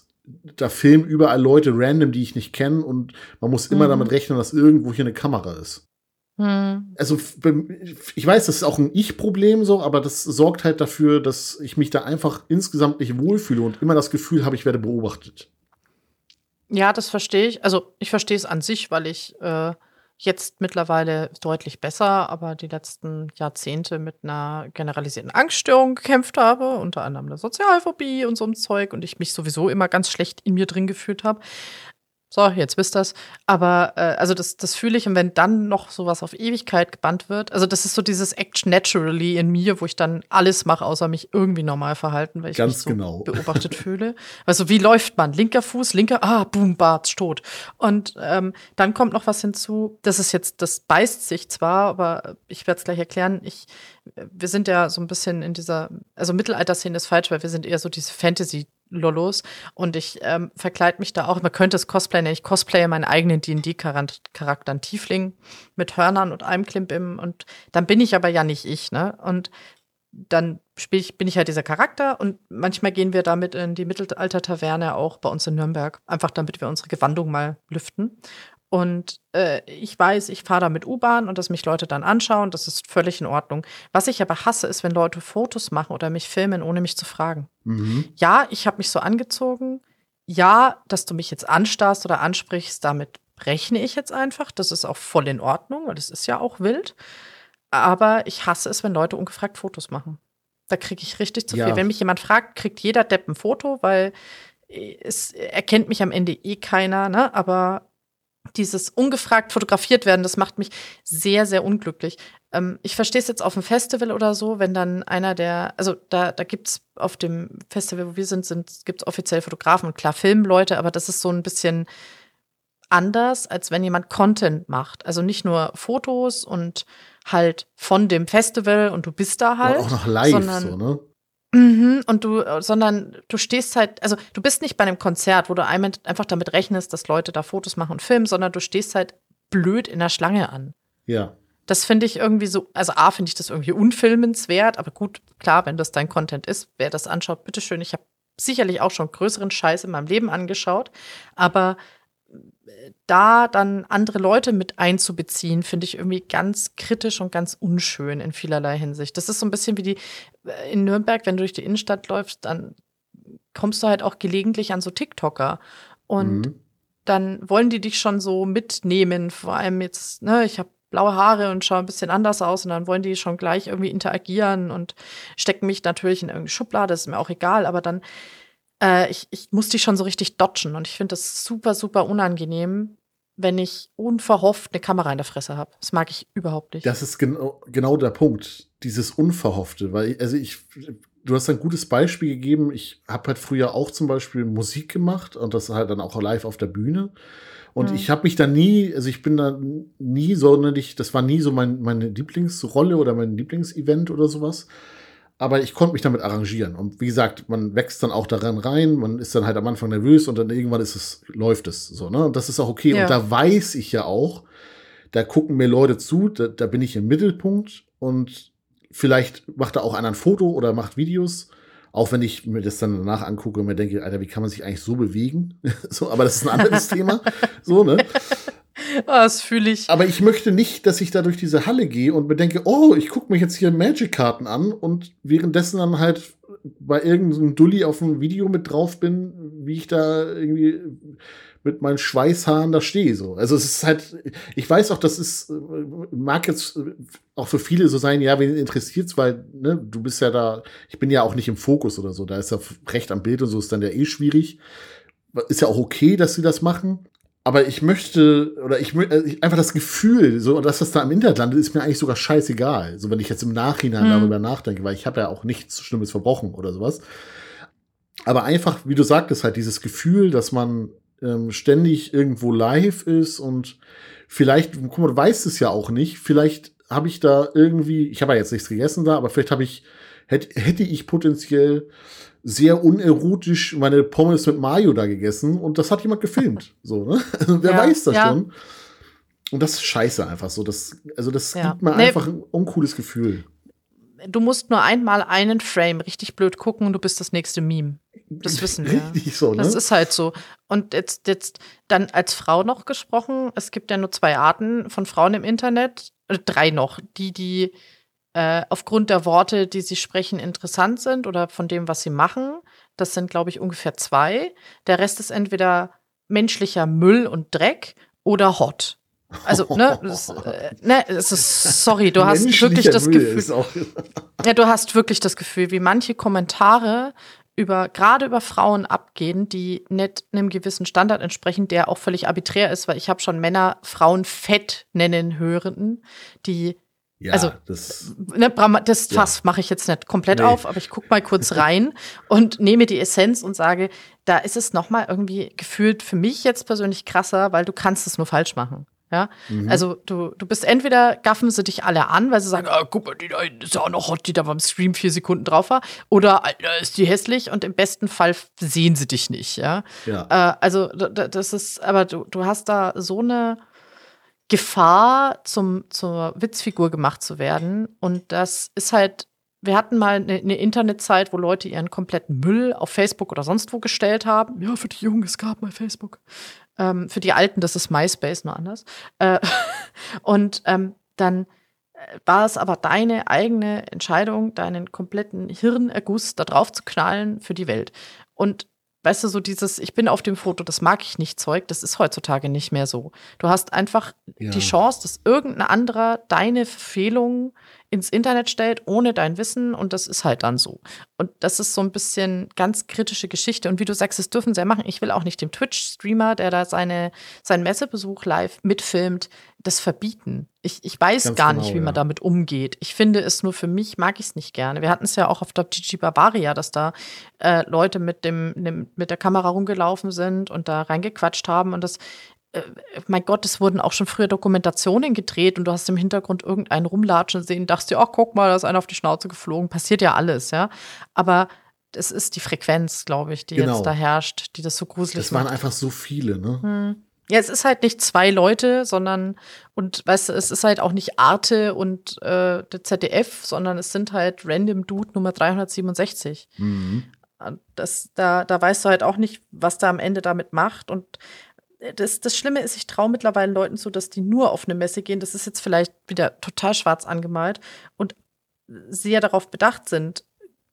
da filmen überall Leute random, die ich nicht kenne, und man muss immer damit rechnen, dass irgendwo hier eine Kamera ist. Also ich weiß, das ist auch ein Ich-Problem so, aber das sorgt halt dafür, dass ich mich da einfach insgesamt nicht wohlfühle und immer das Gefühl habe, ich werde beobachtet. Ja, das verstehe ich. Also ich verstehe es an sich, weil ich jetzt mittlerweile deutlich besser, aber die letzten Jahrzehnte mit einer generalisierten Angststörung gekämpft habe, unter anderem eine Sozialphobie und so ein Zeug, und ich mich sowieso immer ganz schlecht in mir drin gefühlt habe. So, jetzt wisst das. Aber also das fühle ich, und wenn dann noch sowas auf Ewigkeit gebannt wird, also das ist so dieses Act naturally in mir, wo ich dann alles mache, außer mich irgendwie normal verhalten, weil ich mich so beobachtet fühle. Also wie läuft man? Linker Fuß, boom, Bartsch, tot. Und dann kommt noch was hinzu, das beißt sich zwar, aber ich werde es gleich erklären, wir sind ja so ein bisschen in dieser, also Mittelalter-Szene ist falsch, weil wir sind eher so diese Fantasy-Lolos, und ich verkleide mich da auch, man könnte es Cosplay nennen, ich cosplaye meinen eigenen D&D-Charakter, einen Tiefling mit Hörnern und einem Klimbim, und dann bin ich aber ja nicht ich, ne? Und dann bin ich halt dieser Charakter, und manchmal gehen wir damit in die Mittelalter-Taverne auch bei uns in Nürnberg, einfach damit wir unsere Gewandung mal lüften. Und ich weiß, ich fahre da mit U-Bahn und dass mich Leute dann anschauen, das ist völlig in Ordnung. Was ich aber hasse, ist, wenn Leute Fotos machen oder mich filmen, ohne mich zu fragen. Ja, ich habe mich so angezogen. Ja, dass du mich jetzt anstarrst oder ansprichst, damit rechne ich jetzt einfach. Das ist auch voll in Ordnung, weil das ist ja auch wild. Aber ich hasse es, wenn Leute ungefragt Fotos machen. Da kriege ich richtig zu viel. Wenn mich jemand fragt, kriegt jeder Depp ein Foto, weil es erkennt mich am Ende eh keiner, ne? Aber dieses ungefragt fotografiert werden, das macht mich sehr, sehr unglücklich. Ich verstehe es jetzt auf dem Festival oder so, wenn dann also da gibt's auf dem Festival, wo wir sind, gibt's offiziell Fotografen und klar Filmleute, aber das ist so ein bisschen anders, als wenn jemand Content macht. Also nicht nur Fotos und halt von dem Festival und du bist da halt. Und auch noch live, sondern, so, ne? Sondern du stehst halt, also du bist nicht bei einem Konzert, wo du einfach damit rechnest, dass Leute da Fotos machen und filmen, sondern du stehst halt blöd in der Schlange an. Ja. Das finde ich irgendwie so, also A, finde ich das irgendwie unfilmenswert, aber gut, klar, wenn das dein Content ist, wer das anschaut, bitteschön. Ich habe sicherlich auch schon größeren Scheiß in meinem Leben angeschaut, aber da dann andere Leute mit einzubeziehen, finde ich irgendwie ganz kritisch und ganz unschön in vielerlei Hinsicht. Das ist so ein bisschen wie in Nürnberg, wenn du durch die Innenstadt läufst, dann kommst du halt auch gelegentlich an so TikToker. Und dann wollen die dich schon so mitnehmen. Vor allem jetzt, ne, ich habe blaue Haare und schaue ein bisschen anders aus und dann wollen die schon gleich irgendwie interagieren und stecken mich natürlich in irgendeine Schublade, das ist mir auch egal, aber dann ich muss die schon so richtig dodgen und ich finde das super, super unangenehm, wenn ich unverhofft eine Kamera in der Fresse habe. Das mag ich überhaupt nicht. Das ist genau der Punkt, dieses Unverhoffte, weil du hast ein gutes Beispiel gegeben. Ich habe halt früher auch zum Beispiel Musik gemacht und das halt dann auch live auf der Bühne. Und ich habe mich da nie, also ich bin da nie sonderlich, das war nie so meine Lieblingsrolle oder mein Lieblingsevent oder sowas. Aber ich konnte mich damit arrangieren. Und wie gesagt, man wächst dann auch daran rein, man ist dann halt am Anfang nervös und dann irgendwann läuft es so, ne? Und das ist auch okay. Ja. Und da weiß ich ja auch, da gucken mir Leute zu, da bin ich im Mittelpunkt und vielleicht macht da auch einer ein Foto oder macht Videos. Auch wenn ich mir das dann danach angucke und mir denke, Alter, wie kann man sich eigentlich so bewegen? So, aber das ist ein anderes Thema. So, ne? Das fühle ich. Aber ich möchte nicht, dass ich da durch diese Halle gehe und mir denke, oh, ich gucke mir jetzt hier Magic-Karten an und währenddessen dann halt bei irgendeinem Dulli auf dem Video mit drauf bin, wie ich da irgendwie mit meinen Schweißhaaren da stehe. So. Also es ist halt, ich weiß auch, mag jetzt auch für viele so sein, ja, wen interessiert's, weil, ne, du bist ja da, ich bin ja auch nicht im Fokus oder so, da ist ja recht am Bild und so ist dann ja eh schwierig. Ist ja auch okay, dass sie das machen. Aber ich möchte, einfach das Gefühl, so, dass das da im Internet landet, ist mir eigentlich sogar scheißegal. So, wenn ich jetzt im Nachhinein darüber nachdenke, weil ich habe ja auch nichts Schlimmes verbrochen oder sowas. Aber einfach, wie du sagtest, halt dieses Gefühl, dass man ständig irgendwo live ist und vielleicht, guck mal, du weißt es ja auch nicht, vielleicht habe ich da irgendwie, ich habe ja jetzt nichts gegessen da, aber vielleicht hätte ich potenziell sehr unerotisch meine Pommes mit Mayo da gegessen und das hat jemand gefilmt. So, ne? Also, wer weiß das schon? Und das ist scheiße einfach so. Das gibt mir einfach ein uncooles Gefühl. Du musst nur einmal einen Frame richtig blöd gucken und du bist das nächste Meme. Das wissen wir. Richtig so, ne? Das ist halt so. Und jetzt dann als Frau noch gesprochen, es gibt ja nur 2 Arten von Frauen im Internet, 3 noch, die aufgrund der Worte, die sie sprechen, interessant sind oder von dem, was sie machen. Das sind, glaube ich, ungefähr 2. Der Rest ist entweder menschlicher Müll und Dreck oder hot. Also, es ist, sorry, du hast wirklich das Gefühl. Ja, du hast wirklich das Gefühl, wie manche Kommentare gerade über Frauen abgehen, die nicht einem gewissen Standard entsprechen, der auch völlig arbiträr ist, weil ich habe schon Männer Frauen fett nennen hören, die ja, also, das Fass mache ich jetzt nicht komplett auf, aber ich gucke mal kurz rein und nehme die Essenz und sage, da ist es noch mal irgendwie gefühlt für mich jetzt persönlich krasser, weil du kannst es nur falsch machen. Ja, also du bist entweder gaffen sie dich alle an, weil sie sagen, guck mal, die da ist ja auch noch hot, die da beim Stream 4 Sekunden drauf war, oder Alter, ist die hässlich und im besten Fall sehen sie dich nicht. Ja. Also das ist, aber du hast da so eine Gefahr, zur Witzfigur gemacht zu werden. Und das ist halt, wir hatten mal eine Internetzeit, wo Leute ihren kompletten Müll auf Facebook oder sonst wo gestellt haben. Ja, für die Jungen, es gab mal Facebook. Für die Alten, das ist MySpace, nur anders. Und dann war es aber deine eigene Entscheidung, deinen kompletten Hirnerguss da drauf zu knallen für die Welt. Und weißt du, so dieses, ich bin auf dem Foto, das mag ich nicht Zeug, das ist heutzutage nicht mehr so. Du hast einfach die Chance, dass irgendein anderer deine Verfehlungen ins Internet stellt, ohne dein Wissen, und das ist halt dann so. Und das ist so ein bisschen ganz kritische Geschichte. Und wie du sagst, das dürfen sie ja machen. Ich will auch nicht dem Twitch-Streamer, der da seinen Messebesuch live mitfilmt, das verbieten. Ich weiß Ganz gar genau, nicht, wie man ja. damit umgeht. Ich finde es nur für mich, mag ich es nicht gerne. Wir hatten es ja auch auf der Gigi Bavaria, dass da Leute mit der Kamera rumgelaufen sind und da reingequatscht haben. Und das, mein Gott, es wurden auch schon früher Dokumentationen gedreht und du hast im Hintergrund irgendeinen rumlatschen sehen, dachtest dir, ach, guck mal, da ist einer auf die Schnauze geflogen. Passiert ja alles, ja. Aber es ist die Frequenz, glaube ich, die jetzt da herrscht, die das so gruselig Das waren macht. einfach so viele, ne? Ja, es ist halt nicht 2 Leute, sondern, und weißt du, es ist halt auch nicht Arte und der ZDF, sondern es sind halt Random Dude Nummer 367. Da weißt du halt auch nicht, was da am Ende damit macht. Und das Schlimme ist, ich traue mittlerweile Leuten zu, dass die nur auf eine Messe gehen. Das ist jetzt vielleicht wieder total schwarz angemalt und sehr darauf bedacht sind,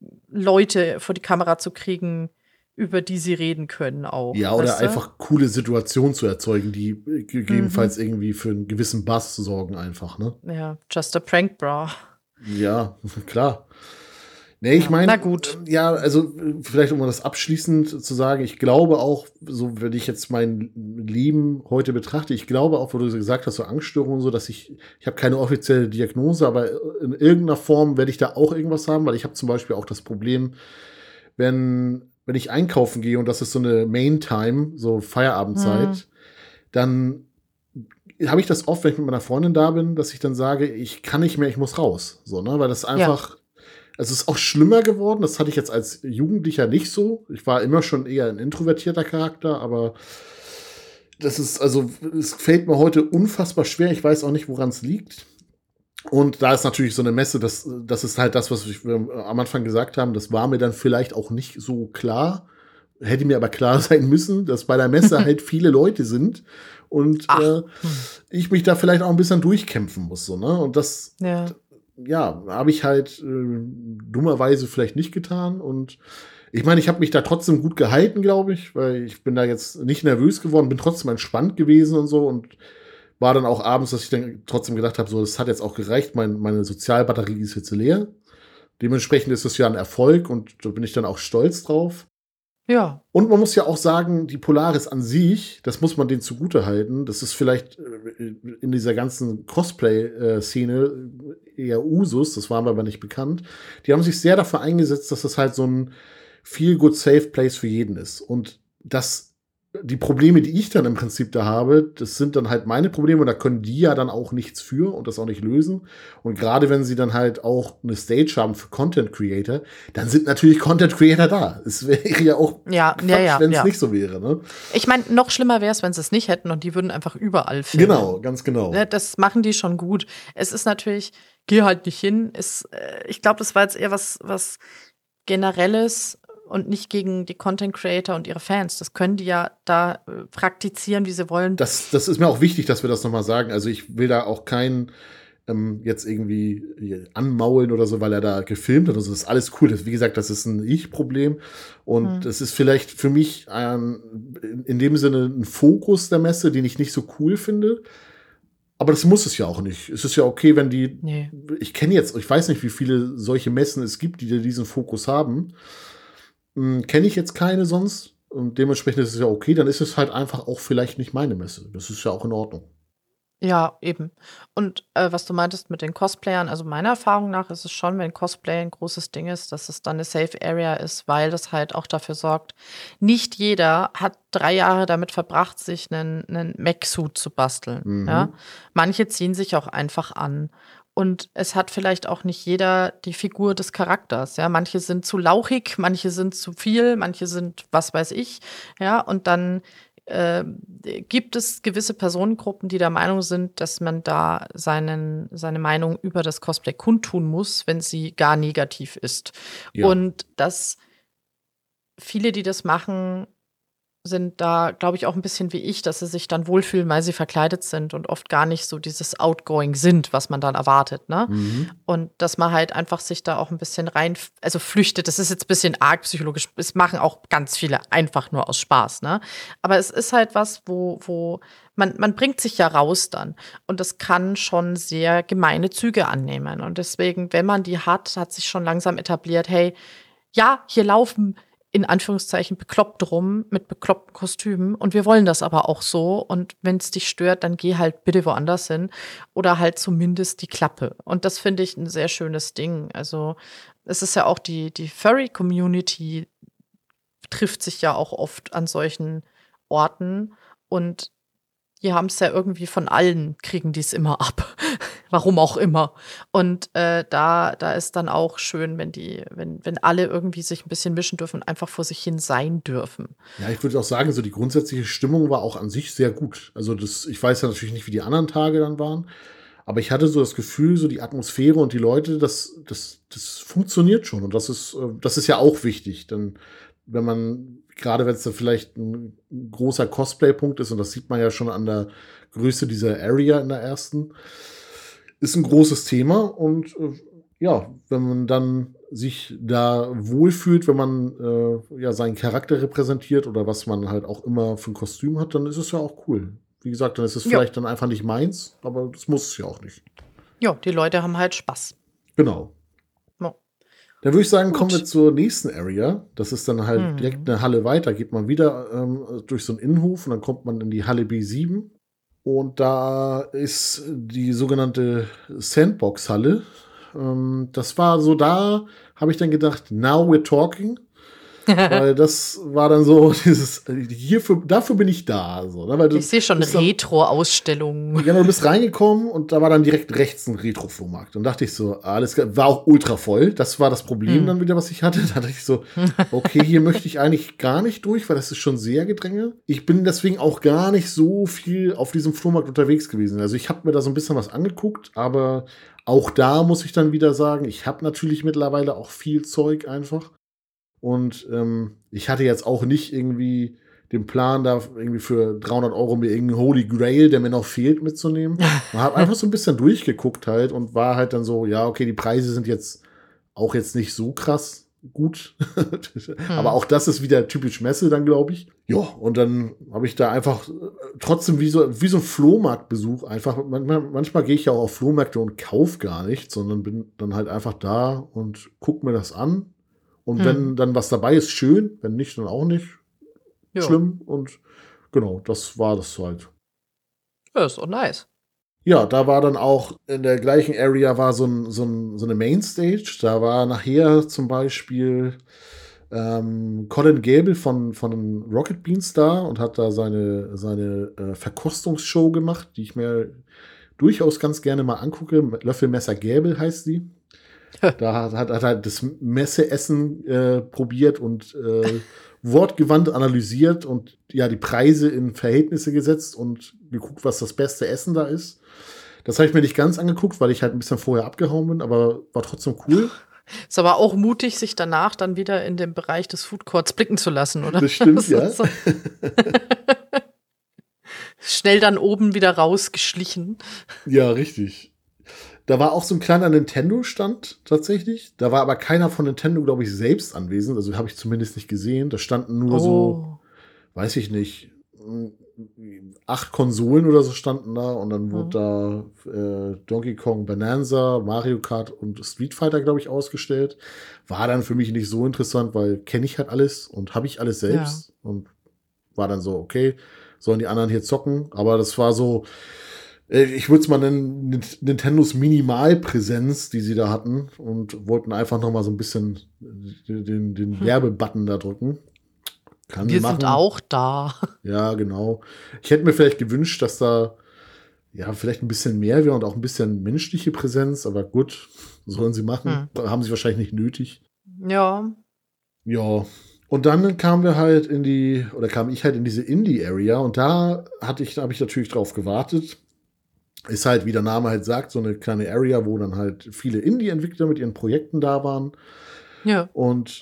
Leute vor die Kamera zu kriegen, über die sie reden können auch. Ja, oder weißt du? einfach coole Situationen zu erzeugen, die gegebenenfalls irgendwie für einen gewissen Buzz sorgen einfach, ne? Ja, just a prank, bra. Ja, klar. Nee, ich meine, Na gut. ja, also vielleicht um das abschließend zu sagen, ich glaube auch, so wenn ich jetzt mein Leben heute betrachte, ich glaube auch, wo du gesagt hast, so Angststörungen und so, dass ich habe keine offizielle Diagnose, aber in irgendeiner Form werde ich da auch irgendwas haben, weil ich habe zum Beispiel auch das Problem, wenn ich einkaufen gehe und das ist so eine Main-Time, so Feierabendzeit, dann habe ich das oft, wenn ich mit meiner Freundin da bin, dass ich dann sage, ich kann nicht mehr, ich muss raus. So, ne? Weil das einfach, also es ist auch schlimmer geworden. Das hatte ich jetzt als Jugendlicher nicht so. Ich war immer schon eher ein introvertierter Charakter, aber das ist, also es fällt mir heute unfassbar schwer. Ich weiß auch nicht, woran es liegt. Und da ist natürlich so eine Messe, das ist halt das, was wir am Anfang gesagt haben, das war mir dann vielleicht auch nicht so klar. Hätte mir aber klar sein müssen, dass bei der Messe halt viele Leute sind und ich mich da vielleicht auch ein bisschen durchkämpfen muss. So, ne? Und das, habe ich halt dummerweise vielleicht nicht getan. Und ich meine, ich habe mich da trotzdem gut gehalten, glaube ich, weil ich bin da jetzt nicht nervös geworden, bin trotzdem entspannt gewesen und so und war dann auch abends, dass ich dann trotzdem gedacht habe, so, das hat jetzt auch gereicht, meine Sozialbatterie ist jetzt leer. Dementsprechend ist es ja ein Erfolg und da bin ich dann auch stolz drauf. Ja. Und man muss ja auch sagen, die Polaris an sich, das muss man denen zugute halten, das ist vielleicht in dieser ganzen Cosplay-Szene eher Usus, das war mir aber nicht bekannt. Die haben sich sehr dafür eingesetzt, dass das halt so ein Feel-Good-Safe-Place für jeden ist. Und die Probleme, die ich dann im Prinzip da habe, das sind dann halt meine Probleme und da können die ja dann auch nichts für und das auch nicht lösen. Und gerade wenn sie dann halt auch eine Stage haben für Content Creator, dann sind natürlich Content Creator da. Es wäre ja auch Quatsch, wenn es nicht so wäre. Ne? Ich meine, noch schlimmer wäre es, wenn sie es nicht hätten und die würden einfach überall filmen. Genau, ganz genau. Das machen die schon gut. Es ist natürlich, geh halt nicht hin. Ich glaube, das war jetzt eher was Generelles und nicht gegen die Content Creator und ihre Fans. Das können die ja da praktizieren, wie sie wollen. Das ist mir auch wichtig, dass wir das nochmal sagen. Also ich will da auch keinen jetzt irgendwie anmaulen oder so, weil er da gefilmt hat. Also das ist alles cool. Wie gesagt, das ist ein Ich-Problem. Und das ist vielleicht für mich in dem Sinne ein Fokus der Messe, den ich nicht so cool finde. Aber das muss es ja auch nicht. Es ist ja okay, wenn die. Nee. Ich weiß nicht, wie viele solche Messen es gibt, die diesen Fokus haben. Kenne ich jetzt keine sonst und dementsprechend ist es ja okay, dann ist es halt einfach auch vielleicht nicht meine Messe. Das ist ja auch in Ordnung. Ja, eben. Und was du meintest mit den Cosplayern, also meiner Erfahrung nach ist es schon, wenn Cosplay ein großes Ding ist, dass es dann eine Safe Area ist, weil das halt auch dafür sorgt, nicht jeder hat 3 Jahre damit verbracht, sich einen Mech-Suit zu basteln. Ja? Manche ziehen sich auch einfach an. Und es hat vielleicht auch nicht jeder die Figur des Charakters. Ja, manche sind zu lauchig, manche sind zu viel, manche sind was weiß ich. Ja, und dann gibt es gewisse Personengruppen, die der Meinung sind, dass man da seine Meinung über das Cosplay kundtun muss, wenn sie gar negativ ist. Ja. Und dass viele, die das machen, sind da, glaube ich, auch ein bisschen wie ich, dass sie sich dann wohlfühlen, weil sie verkleidet sind und oft gar nicht so dieses Outgoing sind, was man dann erwartet, ne? Und dass man halt einfach sich da auch ein bisschen rein, also flüchtet. Das ist jetzt ein bisschen arg psychologisch. Es machen auch ganz viele einfach nur aus Spaß, ne? Aber es ist halt was, wo man bringt sich ja raus dann. Und das kann schon sehr gemeine Züge annehmen. Und deswegen, wenn man die hat sich schon langsam etabliert, hey, ja, hier laufen in Anführungszeichen bekloppt rum mit bekloppten Kostümen und wir wollen das aber auch so und wenn es dich stört, dann geh halt bitte woanders hin oder halt zumindest die Klappe. Und das finde ich ein sehr schönes Ding. Also es ist ja auch die Furry-Community trifft sich ja auch oft an solchen Orten und die haben es ja irgendwie von allen, kriegen die es immer ab. Warum auch immer. Und da ist dann auch schön, wenn alle irgendwie sich ein bisschen mischen dürfen und einfach vor sich hin sein dürfen. Ja, ich würde auch sagen, so die grundsätzliche Stimmung war auch an sich sehr gut. Also ich weiß ja natürlich nicht, wie die anderen Tage dann waren, aber ich hatte so das Gefühl, so die Atmosphäre und die Leute, das funktioniert schon. Und das ist ja auch wichtig. Denn gerade wenn es da vielleicht ein großer Cosplay-Punkt ist, und das sieht man ja schon an der Größe dieser Area in der ersten, ist ein großes Thema. Und ja, wenn man dann sich da wohlfühlt, wenn man seinen Charakter repräsentiert oder was man halt auch immer für ein Kostüm hat, dann ist es ja auch cool. Wie gesagt, dann ist es vielleicht dann einfach nicht meins, aber das muss es ja auch nicht. Ja, die Leute haben halt Spaß. Genau. Dann würde ich sagen, kommen wir zur nächsten Area. Das ist dann halt direkt eine Halle weiter. Geht man wieder durch so einen Innenhof und dann kommt man in die Halle B7. Und da ist die sogenannte Sandbox-Halle. Das war so, da habe ich dann gedacht, now we're talking. Weil das war dann so dafür bin ich da. So, ne? Weil ich sehe schon Retro-Ausstellungen. Ja, du bist reingekommen und da war dann direkt rechts ein Retro-Flohmarkt. Und dachte ich so, alles klar, war auch ultra voll. Das war das Problem dann wieder, was ich hatte. Da dachte ich so, okay, hier möchte ich eigentlich gar nicht durch, weil das ist schon sehr Gedränge. Ich bin deswegen auch gar nicht so viel auf diesem Flohmarkt unterwegs gewesen. Also ich habe mir da so ein bisschen was angeguckt, aber auch da muss ich dann wieder sagen, ich habe natürlich mittlerweile auch viel Zeug einfach. Und ich hatte jetzt auch nicht irgendwie den Plan, da irgendwie für 300 € mir irgendeinen Holy Grail, der mir noch fehlt, mitzunehmen. Man hat einfach so ein bisschen durchgeguckt halt und war halt dann so, ja, okay, die Preise sind jetzt auch jetzt nicht so krass gut. Aber auch das ist wieder typisch Messe dann, glaube ich. Ja, und dann habe ich da einfach trotzdem wie so ein Flohmarktbesuch einfach. Manchmal gehe ich ja auch auf Flohmärkte und kaufe gar nichts, sondern bin dann halt einfach da und gucke mir das an. Und wenn dann was dabei ist, schön. Wenn nicht, dann auch nicht. Schlimm. Und genau, das war das halt. Ja, ist auch nice. Ja, da war dann auch in der gleichen Area war so eine Mainstage. Da war nachher zum Beispiel Colin Gable von Rocket Beans da und hat da seine Verkostungsshow gemacht, die ich mir durchaus ganz gerne mal angucke. Löffelmesser Gable heißt sie. Da hat er das Messeessen probiert und wortgewandt analysiert und ja, die Preise in Verhältnisse gesetzt und geguckt, was das beste Essen da ist. Das habe ich mir nicht ganz angeguckt, weil ich halt ein bisschen vorher abgehauen bin, aber war trotzdem cool. Ist aber auch mutig, sich danach dann wieder in den Bereich des Food Courts blicken zu lassen, oder? Das stimmt, ja. So. Schnell dann oben wieder rausgeschlichen. Ja, richtig. Da war auch so ein kleiner Nintendo-Stand tatsächlich. Da war aber keiner von Nintendo, glaube ich, selbst anwesend. Also habe ich zumindest nicht gesehen. Da standen nur so, weiß ich nicht, 8 Konsolen oder so standen da. Und dann wurde da Donkey Kong Bonanza, Mario Kart und Street Fighter, glaube ich, ausgestellt. War dann für mich nicht so interessant, weil kenne ich halt alles und habe ich alles selbst. Ja. Und war dann so, okay, sollen die anderen hier zocken? Aber das war so, ich würde es mal nennen, Nintendos Minimalpräsenz, die sie da hatten und wollten einfach noch mal so ein bisschen den Werbebutton da drücken. Wir sind auch da. Ja, genau. Ich hätte mir vielleicht gewünscht, dass da ja vielleicht ein bisschen mehr wäre und auch ein bisschen menschliche Präsenz, aber gut, sollen sie machen. Haben sie wahrscheinlich nicht nötig. Ja. Ja. Und dann kam ich halt in diese Indie-Area und da habe ich natürlich drauf gewartet. Ist halt, wie der Name halt sagt, so eine kleine Area, wo dann halt viele Indie-Entwickler mit ihren Projekten da waren. Ja. Und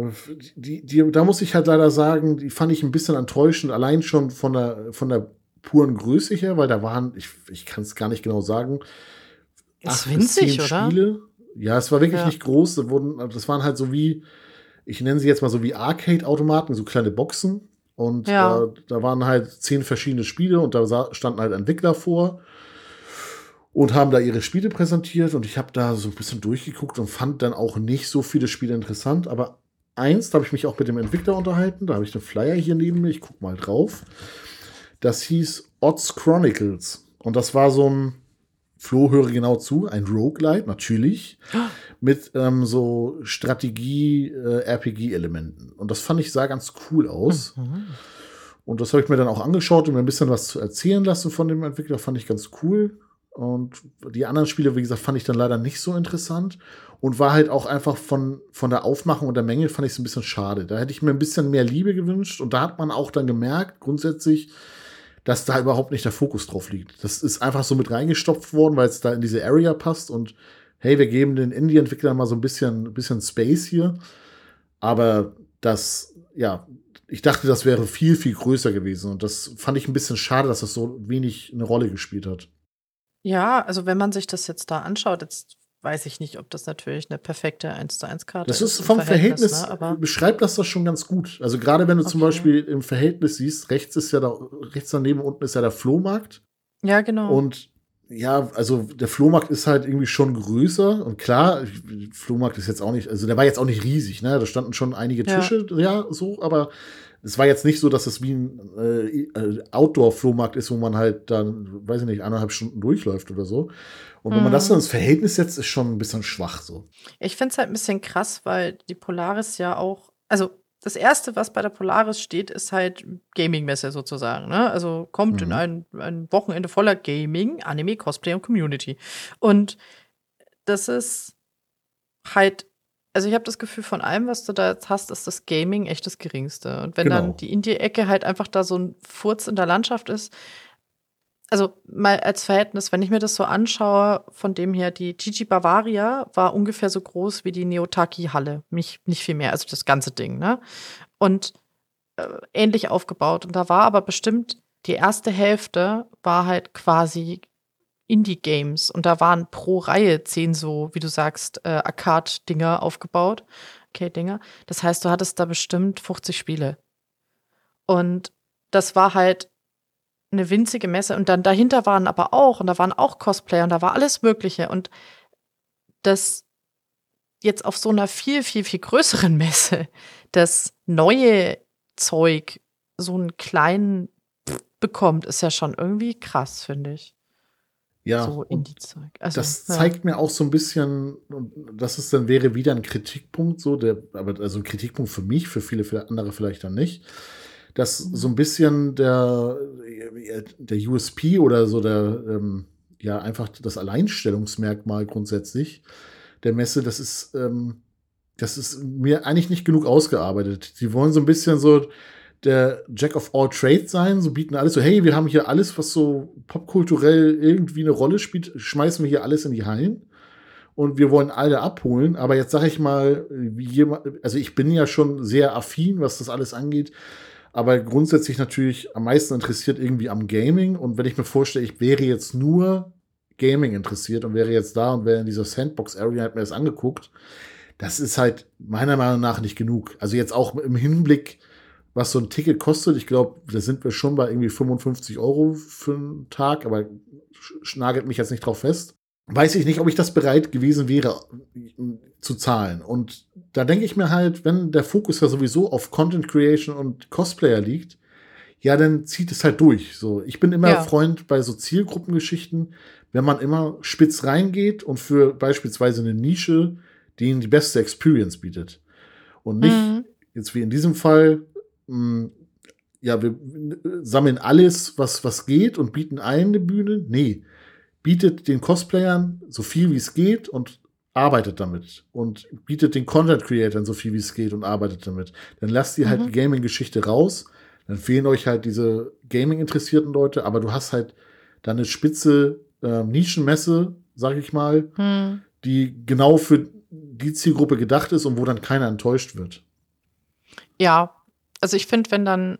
da muss ich halt leider sagen, die fand ich ein bisschen enttäuschend, allein schon von der puren Größe her, weil da waren, ich kann es gar nicht genau sagen, Ist 8 bis 10 winzig, oder? Spiele. Ja, es war wirklich Ja. nicht groß. Das waren halt so wie, ich nenne sie jetzt mal so wie Arcade-Automaten, so kleine Boxen. Und Ja. da waren halt 10 verschiedene Spiele und da standen halt Entwickler vor und haben da ihre Spiele präsentiert. Und ich habe da so ein bisschen durchgeguckt und fand dann auch nicht so viele Spiele interessant. Aber eins, da habe ich mich auch mit dem Entwickler unterhalten. Da habe ich den Flyer hier neben mir. Ich gucke mal drauf. Das hieß Odds Chronicles. Und das war so ein, Flo, höre genau zu, ein Roguelite, natürlich, mit so Strategie-RPG-Elementen. Und das fand ich, sah ganz cool aus. Und das habe ich mir dann auch angeschaut und mir ein bisschen was zu erzählen lassen von dem Entwickler. Fand ich ganz cool. Und die anderen Spiele, wie gesagt, fand ich dann leider nicht so interessant. Und war halt auch einfach von der Aufmachung und der Menge, fand ich es ein bisschen schade. Da hätte ich mir ein bisschen mehr Liebe gewünscht. Und da hat man auch dann gemerkt, grundsätzlich, dass da überhaupt nicht der Fokus drauf liegt. Das ist einfach so mit reingestopft worden, weil es da in diese Area passt. Und hey, wir geben den Indie-Entwicklern mal so ein bisschen Space hier. Aber ich dachte, das wäre viel, viel größer gewesen. Und das fand ich ein bisschen schade, dass das so wenig eine Rolle gespielt hat. Ja, also wenn man sich das jetzt da anschaut, jetzt weiß ich nicht, ob das natürlich eine perfekte 1:1-Karte Das ist ist vom Verhältnis, ne? Aber beschreibt das schon ganz gut. Also gerade wenn du zum okay. Beispiel im Verhältnis siehst, rechts daneben unten ist ja der Flohmarkt. Ja, genau. Und ja, also der Flohmarkt ist halt irgendwie schon größer. Und klar, der Flohmarkt ist jetzt auch nicht, also der war jetzt auch nicht riesig, ne? Da standen schon einige Tische, ja, so, aber es war jetzt nicht so, dass es wie ein Outdoor-Flohmarkt ist, wo man halt dann, weiß ich nicht, 1,5 Stunden durchläuft oder so. Und wenn man das dann ins Verhältnis setzt, ist schon ein bisschen schwach so. Ich finde es halt ein bisschen krass, weil die Polaris ja auch, also das Erste, was bei der Polaris steht, ist halt Gaming-Messe sozusagen. Ne? Also kommt in ein Wochenende voller Gaming, Anime, Cosplay und Community. Und das ist halt, also ich habe das Gefühl, von allem, was du da jetzt hast, ist das Gaming echt das Geringste. Und wenn Genau. dann die Indie-Ecke halt einfach da so ein Furz in der Landschaft ist, also mal als Verhältnis, wenn ich mir das so anschaue, von dem her, die Gigi Bavaria war ungefähr so groß wie die Neotaki-Halle. Nicht viel mehr, also das ganze Ding, ne? Und ähnlich aufgebaut. Und da war aber bestimmt, die erste Hälfte war halt quasi Indie-Games. Und da waren pro Reihe 10 so, wie du sagst, Arcade-Dinger aufgebaut. Arcade-Dinger. Das heißt, du hattest da bestimmt 50 Spiele. Und das war halt eine winzige Messe. Und dann dahinter waren aber auch, und da waren auch Cosplayer und da war alles Mögliche. Und das jetzt auf so einer viel, viel, viel größeren Messe, das neue Zeug so einen kleinen bekommt, ist ja schon irgendwie krass, finde ich. Ja, So und Indie-Zeug. Also, das zeigt mir auch so ein bisschen, und wäre wieder ein Kritikpunkt, also ein Kritikpunkt für mich, für viele andere vielleicht dann nicht, dass so ein bisschen der USP oder so einfach das Alleinstellungsmerkmal grundsätzlich der Messe, das ist mir eigentlich nicht genug ausgearbeitet. Sie wollen so ein bisschen so der Jack of all Trades sein, so bieten alles so, hey, wir haben hier alles, was so popkulturell irgendwie eine Rolle spielt, schmeißen wir hier alles in die Hallen und wir wollen alle abholen. Aber jetzt sage ich mal, also ich bin ja schon sehr affin, was das alles angeht, aber grundsätzlich natürlich am meisten interessiert irgendwie am Gaming. Und wenn ich mir vorstelle, ich wäre jetzt nur Gaming interessiert und wäre jetzt da und wäre in dieser Sandbox-Area, hat mir das angeguckt, das ist halt meiner Meinung nach nicht genug. Also jetzt auch im Hinblick, was so ein Ticket kostet. Ich glaube, da sind wir schon bei irgendwie 55 € für einen Tag, aber nagelt mich jetzt nicht drauf fest. Weiß ich nicht, ob ich das bereit gewesen wäre zu zahlen. Und da denke ich mir halt, wenn der Fokus ja sowieso auf Content Creation und Cosplayer liegt, ja, dann zieht es halt durch. So, ich bin immer Freund bei so Zielgruppengeschichten, wenn man immer spitz reingeht und für beispielsweise eine Nische, die ihnen die beste Experience bietet. Und nicht, jetzt wie in diesem Fall, wir sammeln alles, was geht und bieten eine Bühne. Nee, bietet den Cosplayern so viel wie es geht und arbeitet damit. Und bietet den Content-Creatern so viel wie es geht und arbeitet damit. Dann lasst ihr halt die Gaming-Geschichte raus. Dann fehlen euch halt diese Gaming-interessierten Leute, aber du hast halt dann eine spitze Nischenmesse, sag ich mal, die genau für die Zielgruppe gedacht ist und wo dann keiner enttäuscht wird. Ja, also ich finde, wenn dann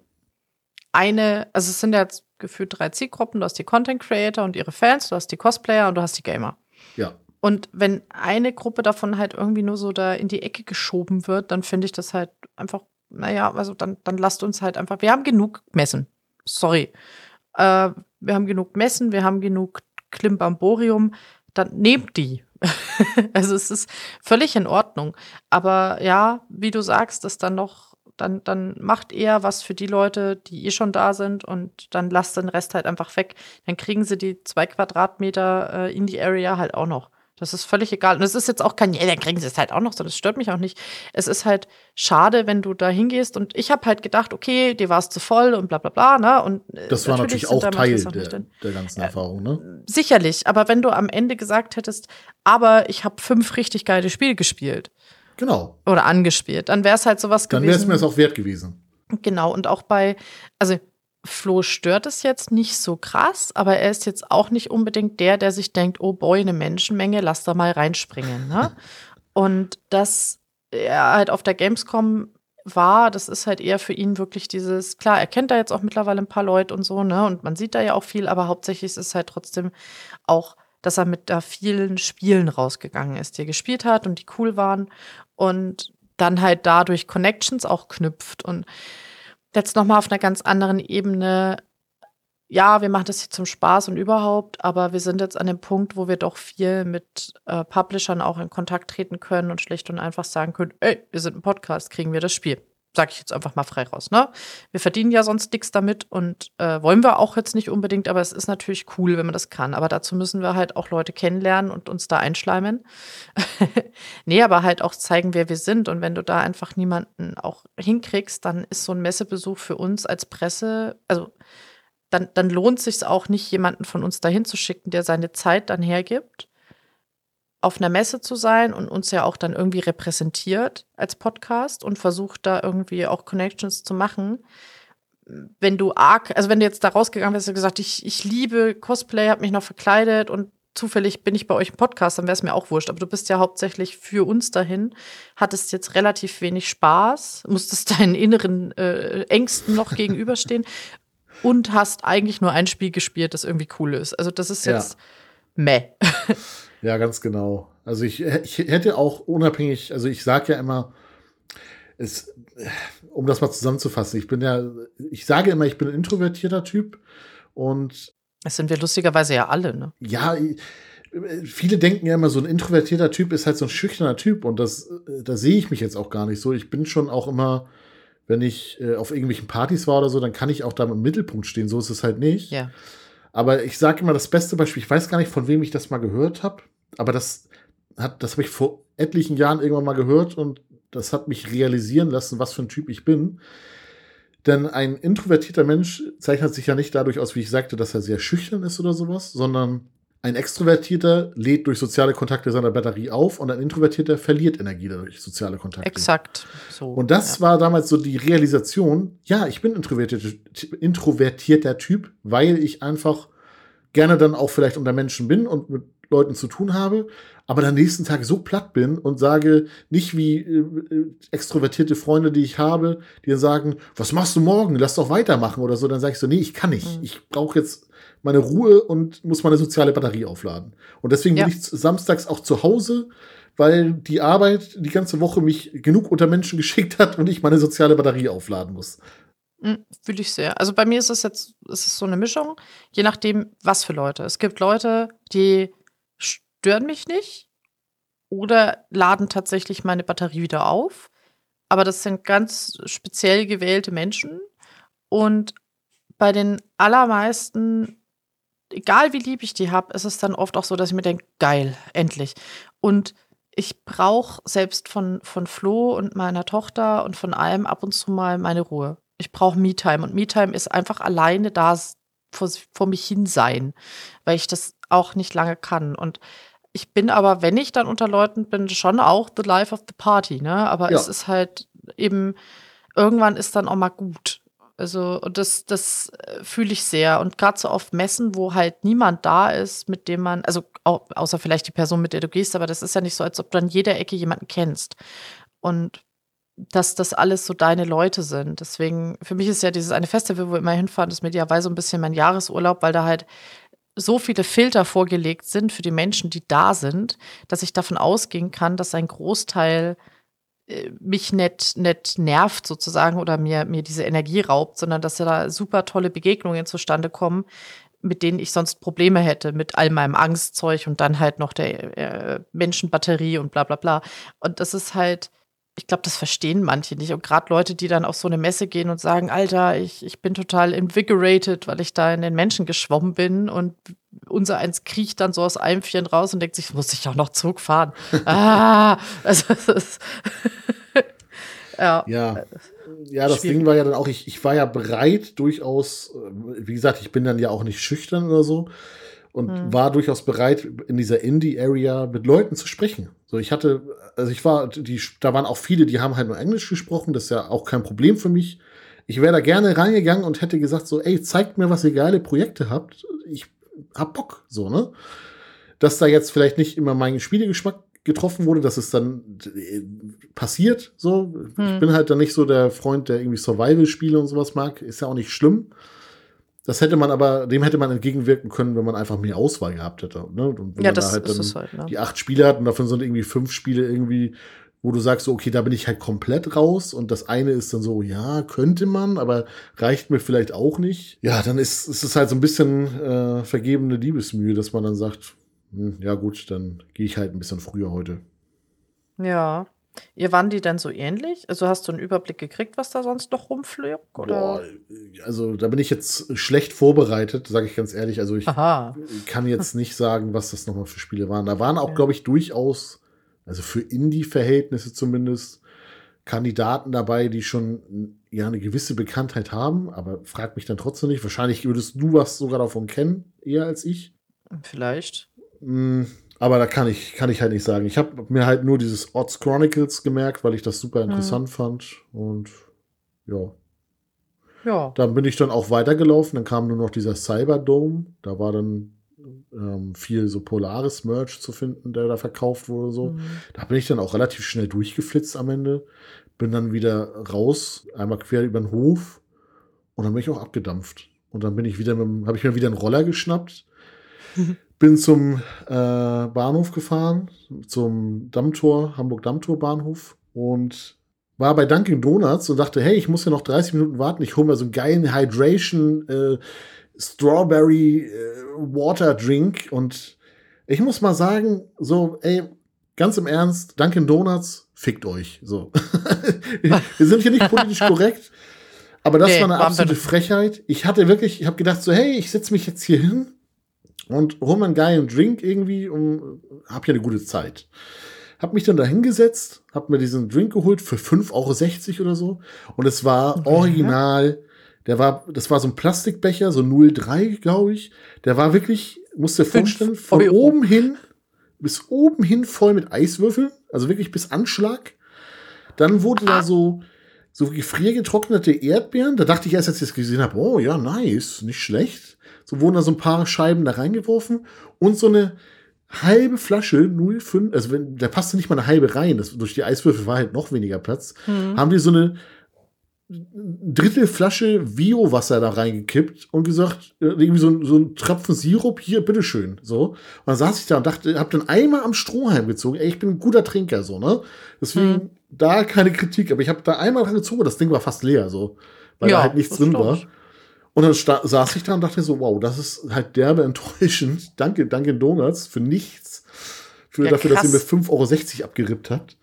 also es sind ja jetzt gefühlt 3 Zielgruppen, du hast die Content Creator und ihre Fans, du hast die Cosplayer und du hast die Gamer. Ja. Und wenn eine Gruppe davon halt irgendwie nur so da in die Ecke geschoben wird, dann finde ich das halt einfach, naja, also dann lasst uns halt einfach, wir haben genug Messen. Sorry. Wir haben genug Messen, wir haben genug Klimbamborium, dann nehmt die. Also es ist völlig in Ordnung. Aber ja, wie du sagst, das dann noch, dann macht eher was für die Leute, die schon da sind und dann lasst den Rest halt einfach weg. Dann kriegen sie die 2 Quadratmeter Indie-Area halt auch noch. Das ist völlig egal. Und es ist jetzt auch kein, ja, dann kriegen sie es halt auch noch, so, das stört mich auch nicht. Es ist halt schade, wenn du da hingehst und ich habe halt gedacht, okay, dir war es zu voll und bla bla bla, ne? Und das war natürlich auch Teil der ganzen Erfahrung, ne? Sicherlich, aber wenn du am Ende gesagt hättest, aber ich habe 5 richtig geile Spiele gespielt. Genau. Oder angespielt, dann wäre es halt sowas gewesen. Dann wäre es mir das auch wert gewesen. Genau, und auch also Flo stört es jetzt nicht so krass, aber er ist jetzt auch nicht unbedingt der sich denkt, oh boy, eine Menschenmenge, lass da mal reinspringen, ne? Und dass er halt auf der Gamescom war, das ist halt eher für ihn wirklich dieses, klar, er kennt da jetzt auch mittlerweile ein paar Leute und so, ne? Und man sieht da ja auch viel, aber hauptsächlich ist es halt trotzdem auch, dass er mit da vielen Spielen rausgegangen ist, die er gespielt hat und die cool waren und dann halt dadurch Connections auch knüpft und jetzt nochmal auf einer ganz anderen Ebene, ja, wir machen das hier zum Spaß und überhaupt, aber wir sind jetzt an dem Punkt, wo wir doch viel mit Publishern auch in Kontakt treten können und schlicht und einfach sagen können, ey, wir sind ein Podcast, kriegen wir das Spiel. Sag ich jetzt einfach mal frei raus, ne? Wir verdienen ja sonst nichts damit und wollen wir auch jetzt nicht unbedingt, aber es ist natürlich cool, wenn man das kann. Aber dazu müssen wir halt auch Leute kennenlernen und uns da einschleimen. Nee, aber halt auch zeigen, wer wir sind. Und wenn du da einfach niemanden auch hinkriegst, dann ist so ein Messebesuch für uns als Presse, also dann lohnt sich auch nicht, jemanden von uns dahin zu schicken, der seine Zeit dann hergibt, auf einer Messe zu sein und uns ja auch dann irgendwie repräsentiert als Podcast und versucht da irgendwie auch Connections zu machen. Wenn du jetzt da rausgegangen wärst und gesagt, ich liebe Cosplay, hab mich noch verkleidet und zufällig bin ich bei euch im Podcast, dann wäre es mir auch wurscht. Aber du bist ja hauptsächlich für uns dahin, hattest jetzt relativ wenig Spaß, musstest deinen inneren Ängsten noch gegenüberstehen und hast eigentlich nur ein Spiel gespielt, das irgendwie cool ist. Also das ist jetzt meh. Ja, ganz genau. Also ich hätte auch unabhängig, also ich sage ja immer, um das mal zusammenzufassen, ich sage immer, ich bin ein introvertierter Typ und das sind wir lustigerweise ja alle, ne? Ja, viele denken ja immer, so ein introvertierter Typ ist halt so ein schüchterner Typ und da sehe ich mich jetzt auch gar nicht so. Ich bin schon auch immer, wenn ich auf irgendwelchen Partys war oder so, dann kann ich auch da im Mittelpunkt stehen. So ist es halt nicht. Ja. Aber ich sage immer, das beste Beispiel, ich weiß gar nicht, von wem ich das mal gehört habe, aber das habe ich vor etlichen Jahren irgendwann mal gehört und das hat mich realisieren lassen, was für ein Typ ich bin. Denn ein introvertierter Mensch zeichnet sich ja nicht dadurch aus, wie ich sagte, dass er sehr schüchtern ist oder sowas, sondern ein Extrovertierter lädt durch soziale Kontakte seine Batterie auf und ein Introvertierter verliert Energie durch soziale Kontakte. Exakt. So. Und das war damals so die Realisation, ja, ich bin introvertierter Typ, weil ich einfach gerne dann auch vielleicht unter Menschen bin und mit Leuten zu tun habe, aber am nächsten Tag so platt bin und sage, nicht wie extrovertierte Freunde, die ich habe, die dann sagen, was machst du morgen? Lass doch weitermachen oder so. Dann sage ich so, nee, ich kann nicht. Ich brauche jetzt meine Ruhe und muss meine soziale Batterie aufladen. Und deswegen bin ich samstags auch zu Hause, weil die Arbeit die ganze Woche mich genug unter Menschen geschickt hat und ich meine soziale Batterie aufladen muss. Fühle ich sehr. Also bei mir ist es so eine Mischung, je nachdem, was für Leute. Es gibt Leute, die stören mich nicht oder laden tatsächlich meine Batterie wieder auf. Aber das sind ganz speziell gewählte Menschen. Und bei den allermeisten, egal wie lieb ich die habe, ist es dann oft auch so, dass ich mir denke, geil, endlich. Und ich brauche selbst von Flo und meiner Tochter und von allem ab und zu mal meine Ruhe. Ich brauche Me-Time. Und Me-Time ist einfach alleine da vor mich hin sein, weil ich das auch nicht lange kann. Und ich bin aber, wenn ich dann unter Leuten bin, schon auch the life of the party, ne? Aber es ist halt eben, irgendwann ist dann auch mal gut. Also, und das fühle ich sehr. Und gerade so auf Messen, wo halt niemand da ist, mit dem man, also außer vielleicht die Person, mit der du gehst, aber das ist ja nicht so, als ob du an jeder Ecke jemanden kennst. Und dass das alles so deine Leute sind. Deswegen, für mich ist ja dieses eine Festival, wo wir immer hinfahren, das mediaweise so ein bisschen mein Jahresurlaub, weil da halt so viele Filter vorgelegt sind für die Menschen, die da sind, dass ich davon ausgehen kann, dass ein Großteil mich nicht nervt sozusagen oder mir diese Energie raubt, sondern dass da super tolle Begegnungen zustande kommen, mit denen ich sonst Probleme hätte, mit all meinem Angstzeug und dann halt noch der Menschenbatterie und bla bla bla. Und das ist halt, ich glaube, das verstehen manche nicht. Und gerade Leute, die dann auf so eine Messe gehen und sagen, Alter, ich bin total invigorated, weil ich da in den Menschen geschwommen bin und unser Eins kriecht dann so aus einem Vieren raus und denkt sich, muss ich auch noch Zug fahren? Also das ist Ja, das Ding war ja dann auch, ich war ja bereit, durchaus, wie gesagt, ich bin dann ja auch nicht schüchtern oder so und war durchaus bereit, in dieser Indie-Area mit Leuten zu sprechen. So, da waren auch viele, die haben halt nur Englisch gesprochen, das ist ja auch kein Problem für mich. Ich wäre da gerne reingegangen und hätte gesagt so, ey, zeigt mir, was ihr geile Projekte habt. Ich hab Bock, so, ne? Dass da jetzt vielleicht nicht immer mein Spielegeschmack getroffen wurde, dass es dann passiert, so. Ich bin halt dann nicht so der Freund, der irgendwie Survival-Spiele und sowas mag. Ist ja auch nicht schlimm. Dem hätte man entgegenwirken können, wenn man einfach mehr Auswahl gehabt hätte. Ne? Und wenn man das da halt ist dann es halt, ne? die 8 Spiele hat und davon sind irgendwie 5 Spiele irgendwie, wo du sagst, so, okay, da bin ich halt komplett raus und das eine ist dann so, ja, könnte man, aber reicht mir vielleicht auch nicht. Ja, dann ist es halt so ein bisschen vergebene Liebesmühe, dass man dann sagt, ja gut, dann gehe ich halt ein bisschen früher heute. Ja. Waren die denn so ähnlich? Also hast du einen Überblick gekriegt, was da sonst noch rumflog? Oder? Boah, also da bin ich jetzt schlecht vorbereitet, sage ich ganz ehrlich. Also ich kann jetzt nicht sagen, was das nochmal für Spiele waren. Da waren auch, glaube ich, durchaus, also für Indie-Verhältnisse zumindest, Kandidaten dabei, die schon ja eine gewisse Bekanntheit haben, aber frag mich dann trotzdem nicht. Wahrscheinlich würdest du was sogar davon kennen, eher als ich. Vielleicht. Aber da kann ich halt nicht sagen. Ich habe mir halt nur dieses Odds Chronicles gemerkt, weil ich das super interessant fand. Und ja. Dann bin ich dann auch weitergelaufen. Dann kam nur noch dieser Cyberdome. Da war dann viel so Polaris-Merch zu finden, der da verkauft wurde. So. Da bin ich dann auch relativ schnell durchgeflitzt am Ende. Bin dann wieder raus, einmal quer über den Hof. Und dann bin ich auch abgedampft. Und dann habe ich mir wieder einen Roller geschnappt. Bin zum Bahnhof gefahren, zum Dammtor, Hamburg-Dammtor-Bahnhof und war bei Dunkin' Donuts und dachte, hey, ich muss ja noch 30 Minuten warten, ich hole mir so einen geilen Hydration Strawberry Water Drink und ich muss mal sagen, so, ey, ganz im Ernst, Dunkin' Donuts, fickt euch. So. Wir sind hier nicht politisch korrekt, aber das war eine absolute Frechheit. Ich habe gedacht so, hey, ich setze mich jetzt hier hin und hol mir einen geilen Drink irgendwie und hab hier eine gute Zeit. Hab mich dann da hingesetzt, hab mir diesen Drink geholt für 5,60 € oder so. Und es war original, das war so ein Plastikbecher, so 0,3, glaube ich. Der war wirklich, musst dir vorstellen, von oben hin bis oben hin voll mit Eiswürfeln, also wirklich bis Anschlag. Dann wurde da so gefriergetrocknete Erdbeeren. Da dachte ich erst, als ich das gesehen habe, oh ja, nice, nicht schlecht. So wurden da so ein paar Scheiben da reingeworfen und so eine halbe Flasche 0,5, also da passte nicht mal eine halbe rein, durch die Eiswürfel war halt noch weniger Platz, haben die so eine Drittelflasche Bio-Wasser da reingekippt und gesagt, irgendwie so ein Tropfen Sirup, hier, bitteschön, so. Und dann saß ich da und dachte, hab dann einmal am Strohhalm gezogen, ey, ich bin ein guter Trinker, so, ne? Deswegen da keine Kritik, aber ich habe da einmal dran gezogen, das Ding war fast leer, so, weil da halt nichts drin war. Und dann saß ich da und dachte so, wow, das ist halt derbe enttäuschend. Danke Donuts für nichts. Dafür, dass ihr mir 5,60 € abgerippt habt.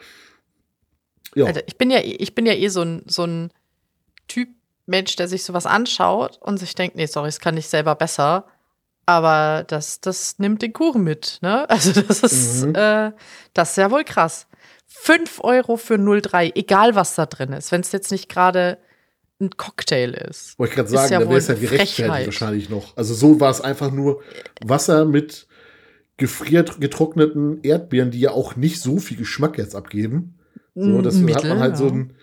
Ja. Also ich bin ja eh so ein Typ Mensch, der sich sowas anschaut und sich denkt, nee, sorry, das kann ich selber besser. Aber das nimmt den Kuchen mit, ne? Also das ist ja wohl krass. 5 € für 0,3, egal was da drin ist. Wenn es jetzt nicht gerade ein Cocktail ist. Wollte ich gerade sagen, da wäre es ja gerechtfertigt wahrscheinlich noch. Also so war es einfach nur Wasser mit gefriergetrockneten Erdbeeren, die ja auch nicht so viel Geschmack jetzt abgeben. So, das hat man halt so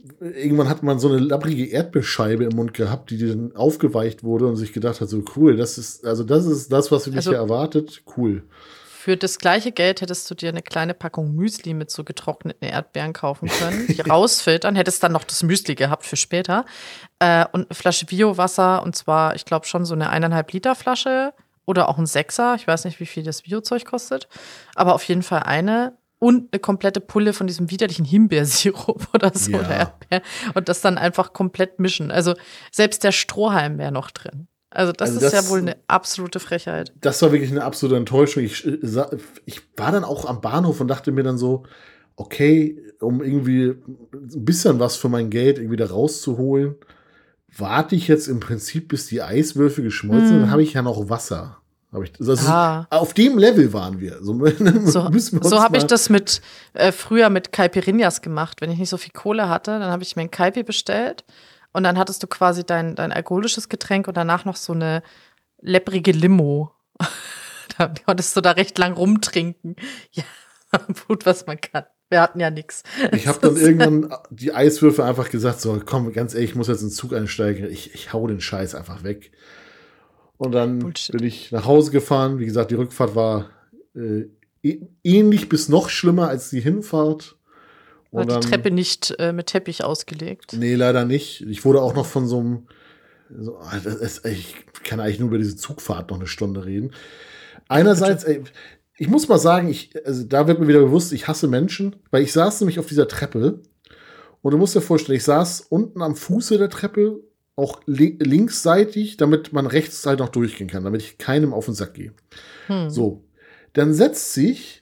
irgendwann hat man so eine labbrige Erdbeerscheibe im Mund gehabt, die dann aufgeweicht wurde und sich gedacht hat, so cool, das ist das, was mich hier erwartet. Cool. Für das gleiche Geld hättest du dir eine kleine Packung Müsli mit so getrockneten Erdbeeren kaufen können, die rausfiltern, hättest dann noch das Müsli gehabt für später und eine Flasche Biowasser und zwar, ich glaube schon so eine 1,5 Liter Flasche oder auch ein Sechser, ich weiß nicht, wie viel das Biozeug kostet, aber auf jeden Fall eine und eine komplette Pulle von diesem widerlichen Himbeersirup oder so, oder Erdbeeren und das dann einfach komplett mischen. Also selbst der Strohhalm wäre noch drin. Also das ist ja wohl eine absolute Frechheit. Das war wirklich eine absolute Enttäuschung. Ich war dann auch am Bahnhof und dachte mir dann so, okay, um irgendwie ein bisschen was für mein Geld irgendwie da rauszuholen, warte ich jetzt im Prinzip, bis die Eiswürfel geschmolzen sind, dann habe ich ja noch Wasser. Auf dem Level waren wir. So habe ich das früher mit Caipirinhas gemacht. Wenn ich nicht so viel Kohle hatte, dann habe ich mir ein Caipi bestellt. Und dann hattest du quasi dein alkoholisches Getränk und danach noch so eine lepprige Limo. Da konntest du da recht lang rumtrinken. Ja, gut, was man kann. Wir hatten ja nichts. Ich habe dann irgendwann die Eiswürfel einfach gesagt, so komm, ganz ehrlich, ich muss jetzt in den Zug einsteigen. Ich hau den Scheiß einfach weg. Und dann bin ich nach Hause gefahren. Wie gesagt, die Rückfahrt war ähnlich bis noch schlimmer als die Hinfahrt. War die Treppe nicht mit Teppich ausgelegt? Nee, leider nicht. Ich wurde auch noch von so einem ich kann eigentlich nur über diese Zugfahrt noch eine Stunde reden. Einerseits, ich muss mal sagen, da wird mir wieder bewusst, ich hasse Menschen, weil ich saß nämlich auf dieser Treppe und du musst dir vorstellen, ich saß unten am Fuße der Treppe, auch linksseitig, damit man rechts halt noch durchgehen kann, damit ich keinem auf den Sack gehe. So, dann setzt sich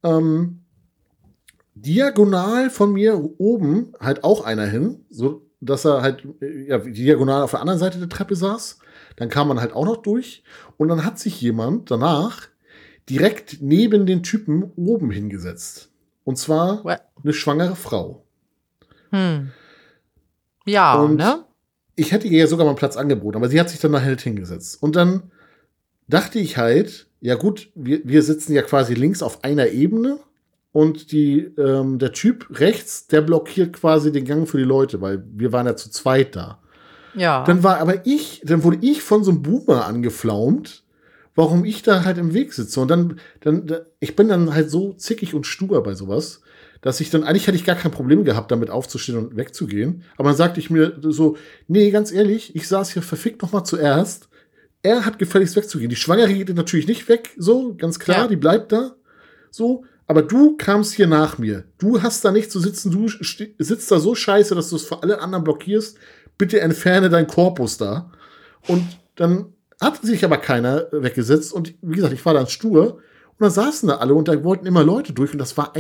diagonal von mir oben halt auch einer hin, so dass er halt diagonal auf der anderen Seite der Treppe saß. Dann kam man halt auch noch durch und dann hat sich jemand danach direkt neben den Typen oben hingesetzt. Und zwar eine schwangere Frau. Ja, und ne? Ich hätte ihr ja sogar mal einen Platz angeboten, aber sie hat sich dann nachher halt hingesetzt. Und dann dachte ich halt, ja gut, wir sitzen ja quasi links auf einer Ebene. Und der Typ rechts, der blockiert quasi den Gang für die Leute, weil wir waren ja zu zweit da. Ja. Dann wurde ich von so einem Boomer angeflaumt, warum ich da halt im Weg sitze. Und ich bin dann halt so zickig und stur bei sowas, dass eigentlich hätte ich gar kein Problem gehabt, damit aufzustehen und wegzugehen. Aber dann sagte ich mir so, nee, ganz ehrlich, ich saß hier verfickt noch mal zuerst. Er hat gefälligst wegzugehen. Die Schwangere geht natürlich nicht weg, so, ganz klar, die bleibt da, so. Aber du kamst hier nach mir. Du hast da nicht zu sitzen. Du sitzt da so scheiße, dass du es für alle anderen blockierst. Bitte entferne deinen Korpus da. Und dann hat sich aber keiner weggesetzt. Und wie gesagt, ich war dann stur. Und dann saßen da alle und da wollten immer Leute durch. Und das war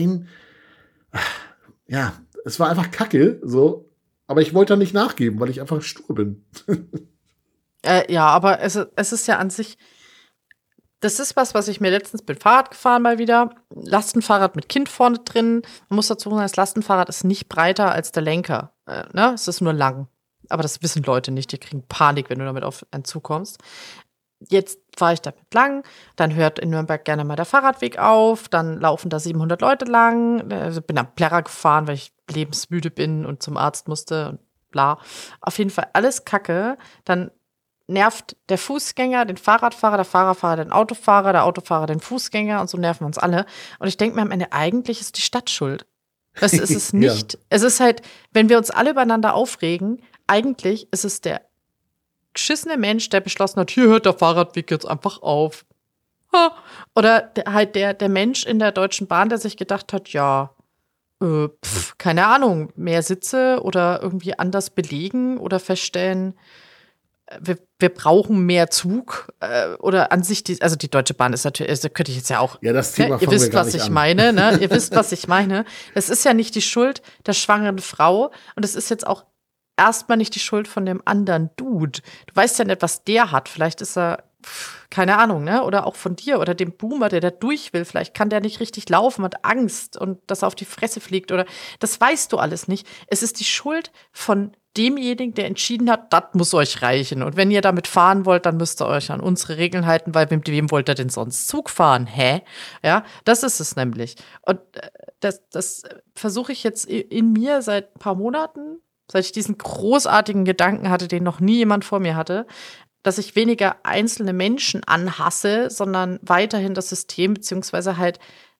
es war einfach Kacke. So. Aber ich wollte da nicht nachgeben, weil ich einfach stur bin. Ja, aber es ist ja an sich. Das ist was ich mir letztens bin Fahrrad gefahren mal wieder. Lastenfahrrad mit Kind vorne drin. Man muss dazu sagen, das Lastenfahrrad ist nicht breiter als der Lenker. Ne? Es ist nur lang. Aber das wissen Leute nicht. Die kriegen Panik, wenn du damit auf einen zukommst. Jetzt fahre ich damit lang. Dann hört in Nürnberg gerne mal der Fahrradweg auf. Dann laufen da 700 Leute lang. Also bin am Plärrer gefahren, weil ich lebensmüde bin und zum Arzt musste und bla. Auf jeden Fall alles Kacke. Dann nervt der Fußgänger den Fahrradfahrer, der Fahrradfahrer den Autofahrer, der Autofahrer den Fußgänger und so nerven wir uns alle. Und ich denke mir am Ende, eigentlich ist die Stadt schuld. Das ist es nicht. Es ist halt, wenn wir uns alle übereinander aufregen, eigentlich ist es der geschissene Mensch, der beschlossen hat, hier hört der Fahrradweg jetzt einfach auf. Oder der Mensch in der Deutschen Bahn, der sich gedacht hat, ja, keine Ahnung, mehr Sitze oder irgendwie anders belegen oder feststellen, wir brauchen mehr Zug oder an sich, die Deutsche Bahn ist natürlich, also könnte ich jetzt ja auch, ja, das Thema ihr wisst, was ich meine, ne? Ihr wisst, was ich meine. Es ist ja nicht die Schuld der schwangeren Frau und es ist jetzt auch erstmal nicht die Schuld von dem anderen Dude. Du weißt ja nicht, was der hat. Vielleicht ist er, keine Ahnung, ne? Oder auch von dir oder dem Boomer, der da durch will. Vielleicht kann der nicht richtig laufen, hat Angst und dass er auf die Fresse fliegt oder das weißt du alles nicht. Es ist die Schuld von demjenigen, der entschieden hat, das muss euch reichen. Und wenn ihr damit fahren wollt, dann müsst ihr euch an unsere Regeln halten, weil mit wem wollt ihr denn sonst Zug fahren? Hä? Ja, das ist es nämlich. Und das versuche ich jetzt in mir seit ein paar Monaten seit ich diesen großartigen Gedanken hatte, den noch nie jemand vor mir hatte, dass ich weniger einzelne Menschen anhasse, sondern weiterhin das System, beziehungsweise halt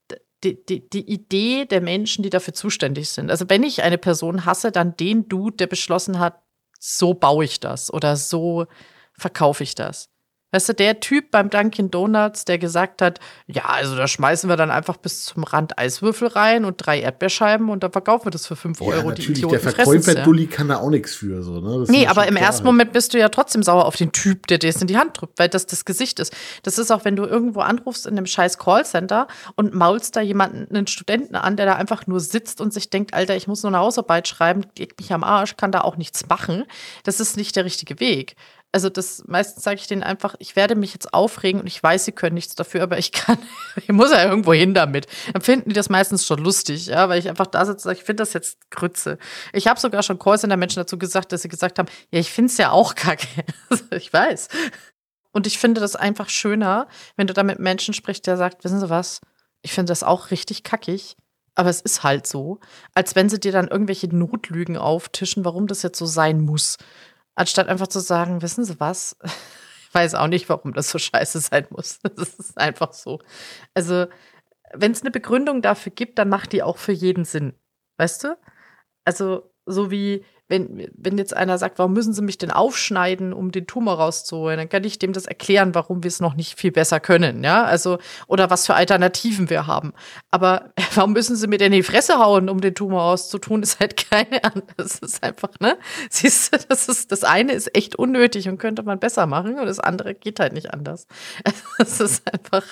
die Idee der Menschen, die dafür zuständig sind. Also wenn ich eine Person hasse, dann den Dude, der beschlossen hat, so baue ich das oder so verkaufe ich das. Weißt du, der Typ beim Dunkin' Donuts, der gesagt hat, ja, also da schmeißen wir dann einfach bis zum Rand Eiswürfel rein und 3 Erdbeerscheiben und dann verkaufen wir das für 5 Euro. Natürlich, die Idioten der Verkäufer-Dulli kann da auch nichts für. So, ne? Nee, aber im ersten Moment bist du ja trotzdem sauer auf den Typ, der dir das in die Hand drückt, weil das Gesicht ist. Das ist auch, wenn du irgendwo anrufst in einem scheiß Callcenter und maulst da jemanden, einen Studenten an, der da einfach nur sitzt und sich denkt, Alter, ich muss nur eine Hausarbeit schreiben, leg mich am Arsch, kann da auch nichts machen. Das ist nicht der richtige Weg. Also meistens sage ich denen einfach, ich werde mich jetzt aufregen und ich weiß, sie können nichts dafür, aber ich muss ja irgendwo hin damit. Dann finden die das meistens schon lustig, ja, weil ich einfach da sitze und sage, ich finde das jetzt Grütze. Ich habe sogar schon Callcenter-Menschen dazu gesagt, dass sie gesagt haben, ja, ich finde es ja auch kacke. Ich weiß. Und ich finde das einfach schöner, wenn du da mit Menschen sprichst, der sagt, wissen Sie was, ich finde das auch richtig kackig, aber es ist halt so, als wenn sie dir dann irgendwelche Notlügen auftischen, warum das jetzt so sein muss. Anstatt einfach zu sagen, wissen Sie was? Ich weiß auch nicht, warum das so scheiße sein muss. Das ist einfach so. Also, wenn es eine Begründung dafür gibt, dann macht die auch für jeden Sinn. Weißt du? Also, so wie, wenn jetzt einer sagt, warum müssen Sie mich denn aufschneiden, um den Tumor rauszuholen, dann kann ich dem das erklären, warum wir es noch nicht viel besser können, ja? Also, oder was für Alternativen wir haben. Aber warum müssen Sie mir denn in die Fresse hauen, um den Tumor rauszutun, ist halt keine Ahnung. Das ist einfach, ne? Siehst du, das eine ist echt unnötig und könnte man besser machen und das andere geht halt nicht anders. Das ist einfach,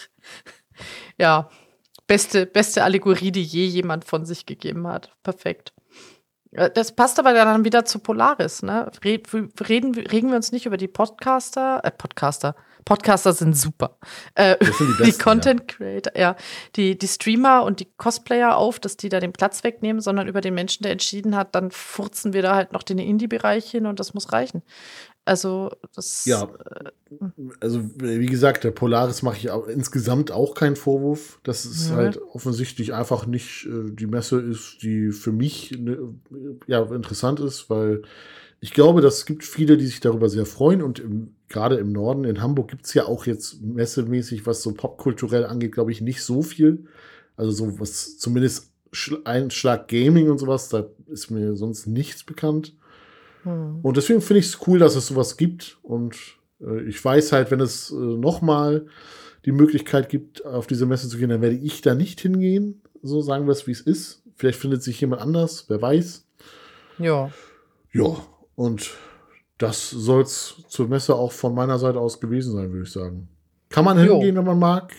ja, beste Allegorie, die je jemand von sich gegeben hat. Perfekt. Das passt aber dann wieder zu Polaris, ne? Regen wir uns nicht über die Podcaster. Podcaster sind super. Das sind die besten, die Content Creator, ja. Die Streamer und die Cosplayer auf, dass die da den Platz wegnehmen, sondern über den Menschen, der entschieden hat, dann furzen wir da halt noch den Indie-Bereich hin und das muss reichen. Also, das. Ja, also wie gesagt, der Polaris mache ich insgesamt auch keinen Vorwurf. Das ist halt offensichtlich einfach nicht die Messe ist, die für mich interessant ist, weil ich glaube, das gibt viele, die sich darüber sehr freuen und gerade im Norden, in Hamburg, gibt es ja auch jetzt messemäßig, was so popkulturell angeht, glaube ich, nicht so viel. Also so was zumindest ein Schlag Gaming und sowas, da ist mir sonst nichts bekannt. Und deswegen finde ich es cool, dass es sowas gibt. Und ich weiß halt, wenn es nochmal die Möglichkeit gibt, auf diese Messe zu gehen, dann werde ich da nicht hingehen. So sagen wir es, wie es ist. Vielleicht findet sich jemand anders, wer weiß. Ja. Ja, und das soll es zur Messe auch von meiner Seite aus gewesen sein, würde ich sagen. Kann man hingehen, wenn man mag?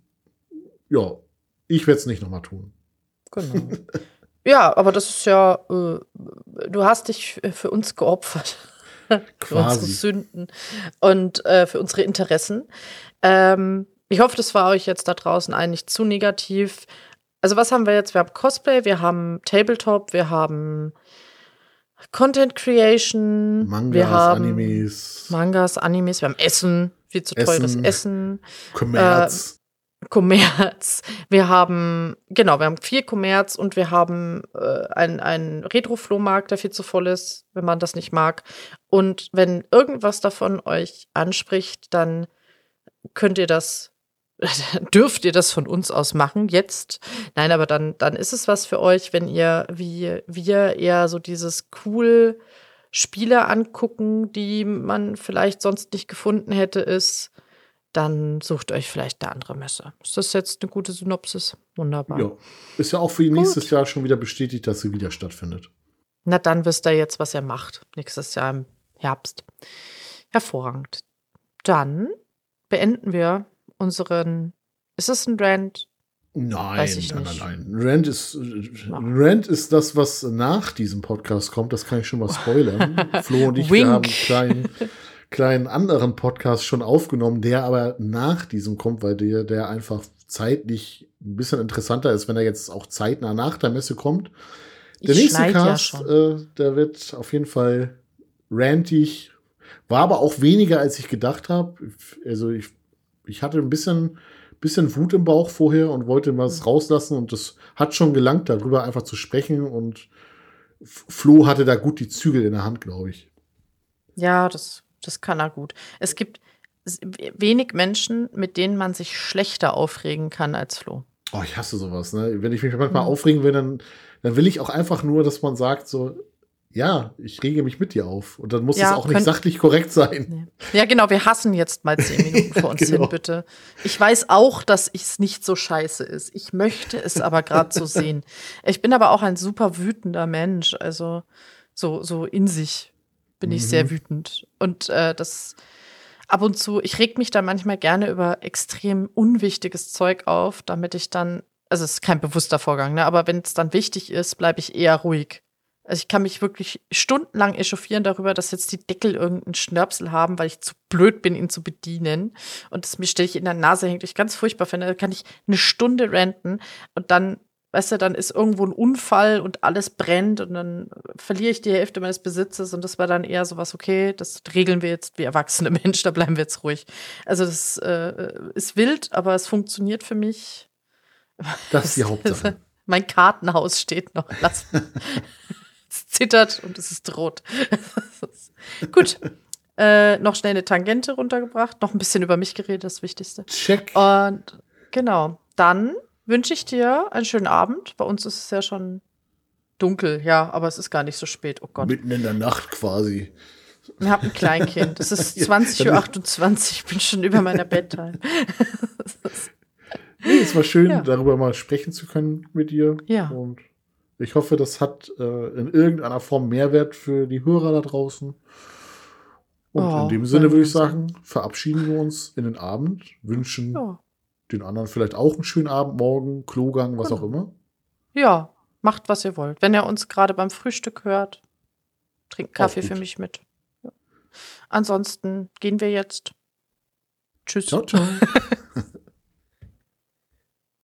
Ja, ich werde es nicht nochmal tun. Genau. Ja, aber das ist ja, du hast dich für uns geopfert. Für unsere Sünden und für unsere Interessen. Ich hoffe, das war euch jetzt da draußen allen nicht zu negativ. Also was haben wir jetzt? Wir haben Cosplay, wir haben Tabletop, wir haben Content Creation, wir haben Mangas, Animes, wir haben Essen, viel zu teures Essen. Kommerz. Wir haben 4 Kommerz und wir haben einen Retro-Flohmarkt, der viel zu voll ist, wenn man das nicht mag. Und wenn irgendwas davon euch anspricht, dann dürft ihr das von uns aus machen jetzt. Nein, aber dann ist es was für euch, wenn ihr, wie wir, eher so dieses cool Spiele angucken, die man vielleicht sonst nicht gefunden hätte, ist. Dann sucht euch vielleicht eine andere Messe. Ist das jetzt eine gute Synopsis? Wunderbar. Ja, ist ja auch für nächstes Jahr schon wieder bestätigt, dass sie wieder stattfindet. Na, dann wisst ihr jetzt, was ihr macht. Nächstes Jahr im Herbst. Hervorragend. Dann beenden wir unseren. Ist es ein Rant? Nein. Rant ist das, was nach diesem Podcast kommt. Das kann ich schon mal spoilern. Flo und ich, wir haben einen kleinen anderen Podcast schon aufgenommen, der aber nach diesem kommt, weil der einfach zeitlich ein bisschen interessanter ist, wenn er jetzt auch zeitnah nach der Messe kommt. Der nächste Cast, der wird auf jeden Fall rantig, war aber auch weniger, als ich gedacht habe. Also ich hatte ein bisschen Wut im Bauch vorher und wollte was rauslassen und das hat schon gelangt, darüber einfach zu sprechen und Flo hatte da gut die Zügel in der Hand, glaube ich. Ja, das kann er gut. Es gibt wenig Menschen, mit denen man sich schlechter aufregen kann als Flo. Oh, ich hasse sowas, ne? Wenn ich mich manchmal aufregen will, dann will ich auch einfach nur, dass man sagt so, ja, ich rege mich mit dir auf. Und dann muss es auch nicht sachlich korrekt sein. Nee. Ja, genau, wir hassen jetzt mal 10 Minuten vor uns hin, bitte. Ich weiß auch, dass es nicht so scheiße ist. Ich möchte es aber gerade so sehen. Ich bin aber auch ein super wütender Mensch. Also so in sich bin ich sehr wütend. Und das ab und zu, ich reg mich da manchmal gerne über extrem unwichtiges Zeug auf, damit ich dann, also es ist kein bewusster Vorgang, ne, aber wenn es dann wichtig ist, bleibe ich eher ruhig. Also ich kann mich wirklich stundenlang echauffieren darüber, dass jetzt die Deckel irgendeinen Schnörpsel haben, weil ich zu blöd bin, ihn zu bedienen. Und das mir ständig in der Nase hängt, ich ganz furchtbar finde. Da kann ich eine Stunde ranten und dann, weißt du, dann ist irgendwo ein Unfall und alles brennt und dann verliere ich die Hälfte meines Besitzes und das war dann eher sowas, okay, das regeln wir jetzt wie erwachsene Menschen, da bleiben wir jetzt ruhig. Also das ist wild, aber es funktioniert für mich. Das ist die Hauptsache. Mein Kartenhaus steht noch. Es zittert und es ist rot. Gut. Noch schnell eine Tangente runtergebracht, noch ein bisschen über mich geredet, das Wichtigste. Check. Und genau, dann wünsche ich dir einen schönen Abend. Bei uns ist es ja schon dunkel, ja, aber es ist gar nicht so spät. Oh Gott. Mitten in der Nacht quasi. Wir haben ein Kleinkind. Es ist 20:28 Uhr. Ich bin schon über meiner Bedtime. Nee, es war schön, darüber mal sprechen zu können mit dir. Ja. Und ich hoffe, das hat in irgendeiner Form Mehrwert für die Hörer da draußen. Und in dem Sinne würde ich sagen, verabschieden wir uns in den Abend, wünschen den anderen vielleicht auch einen schönen Abend, morgen, Klogang, was auch immer. Ja, macht, was ihr wollt. Wenn ihr uns gerade beim Frühstück hört, trinkt Kaffee für mich mit. Ja. Ansonsten gehen wir jetzt. Tschüss. Ciao, ciao.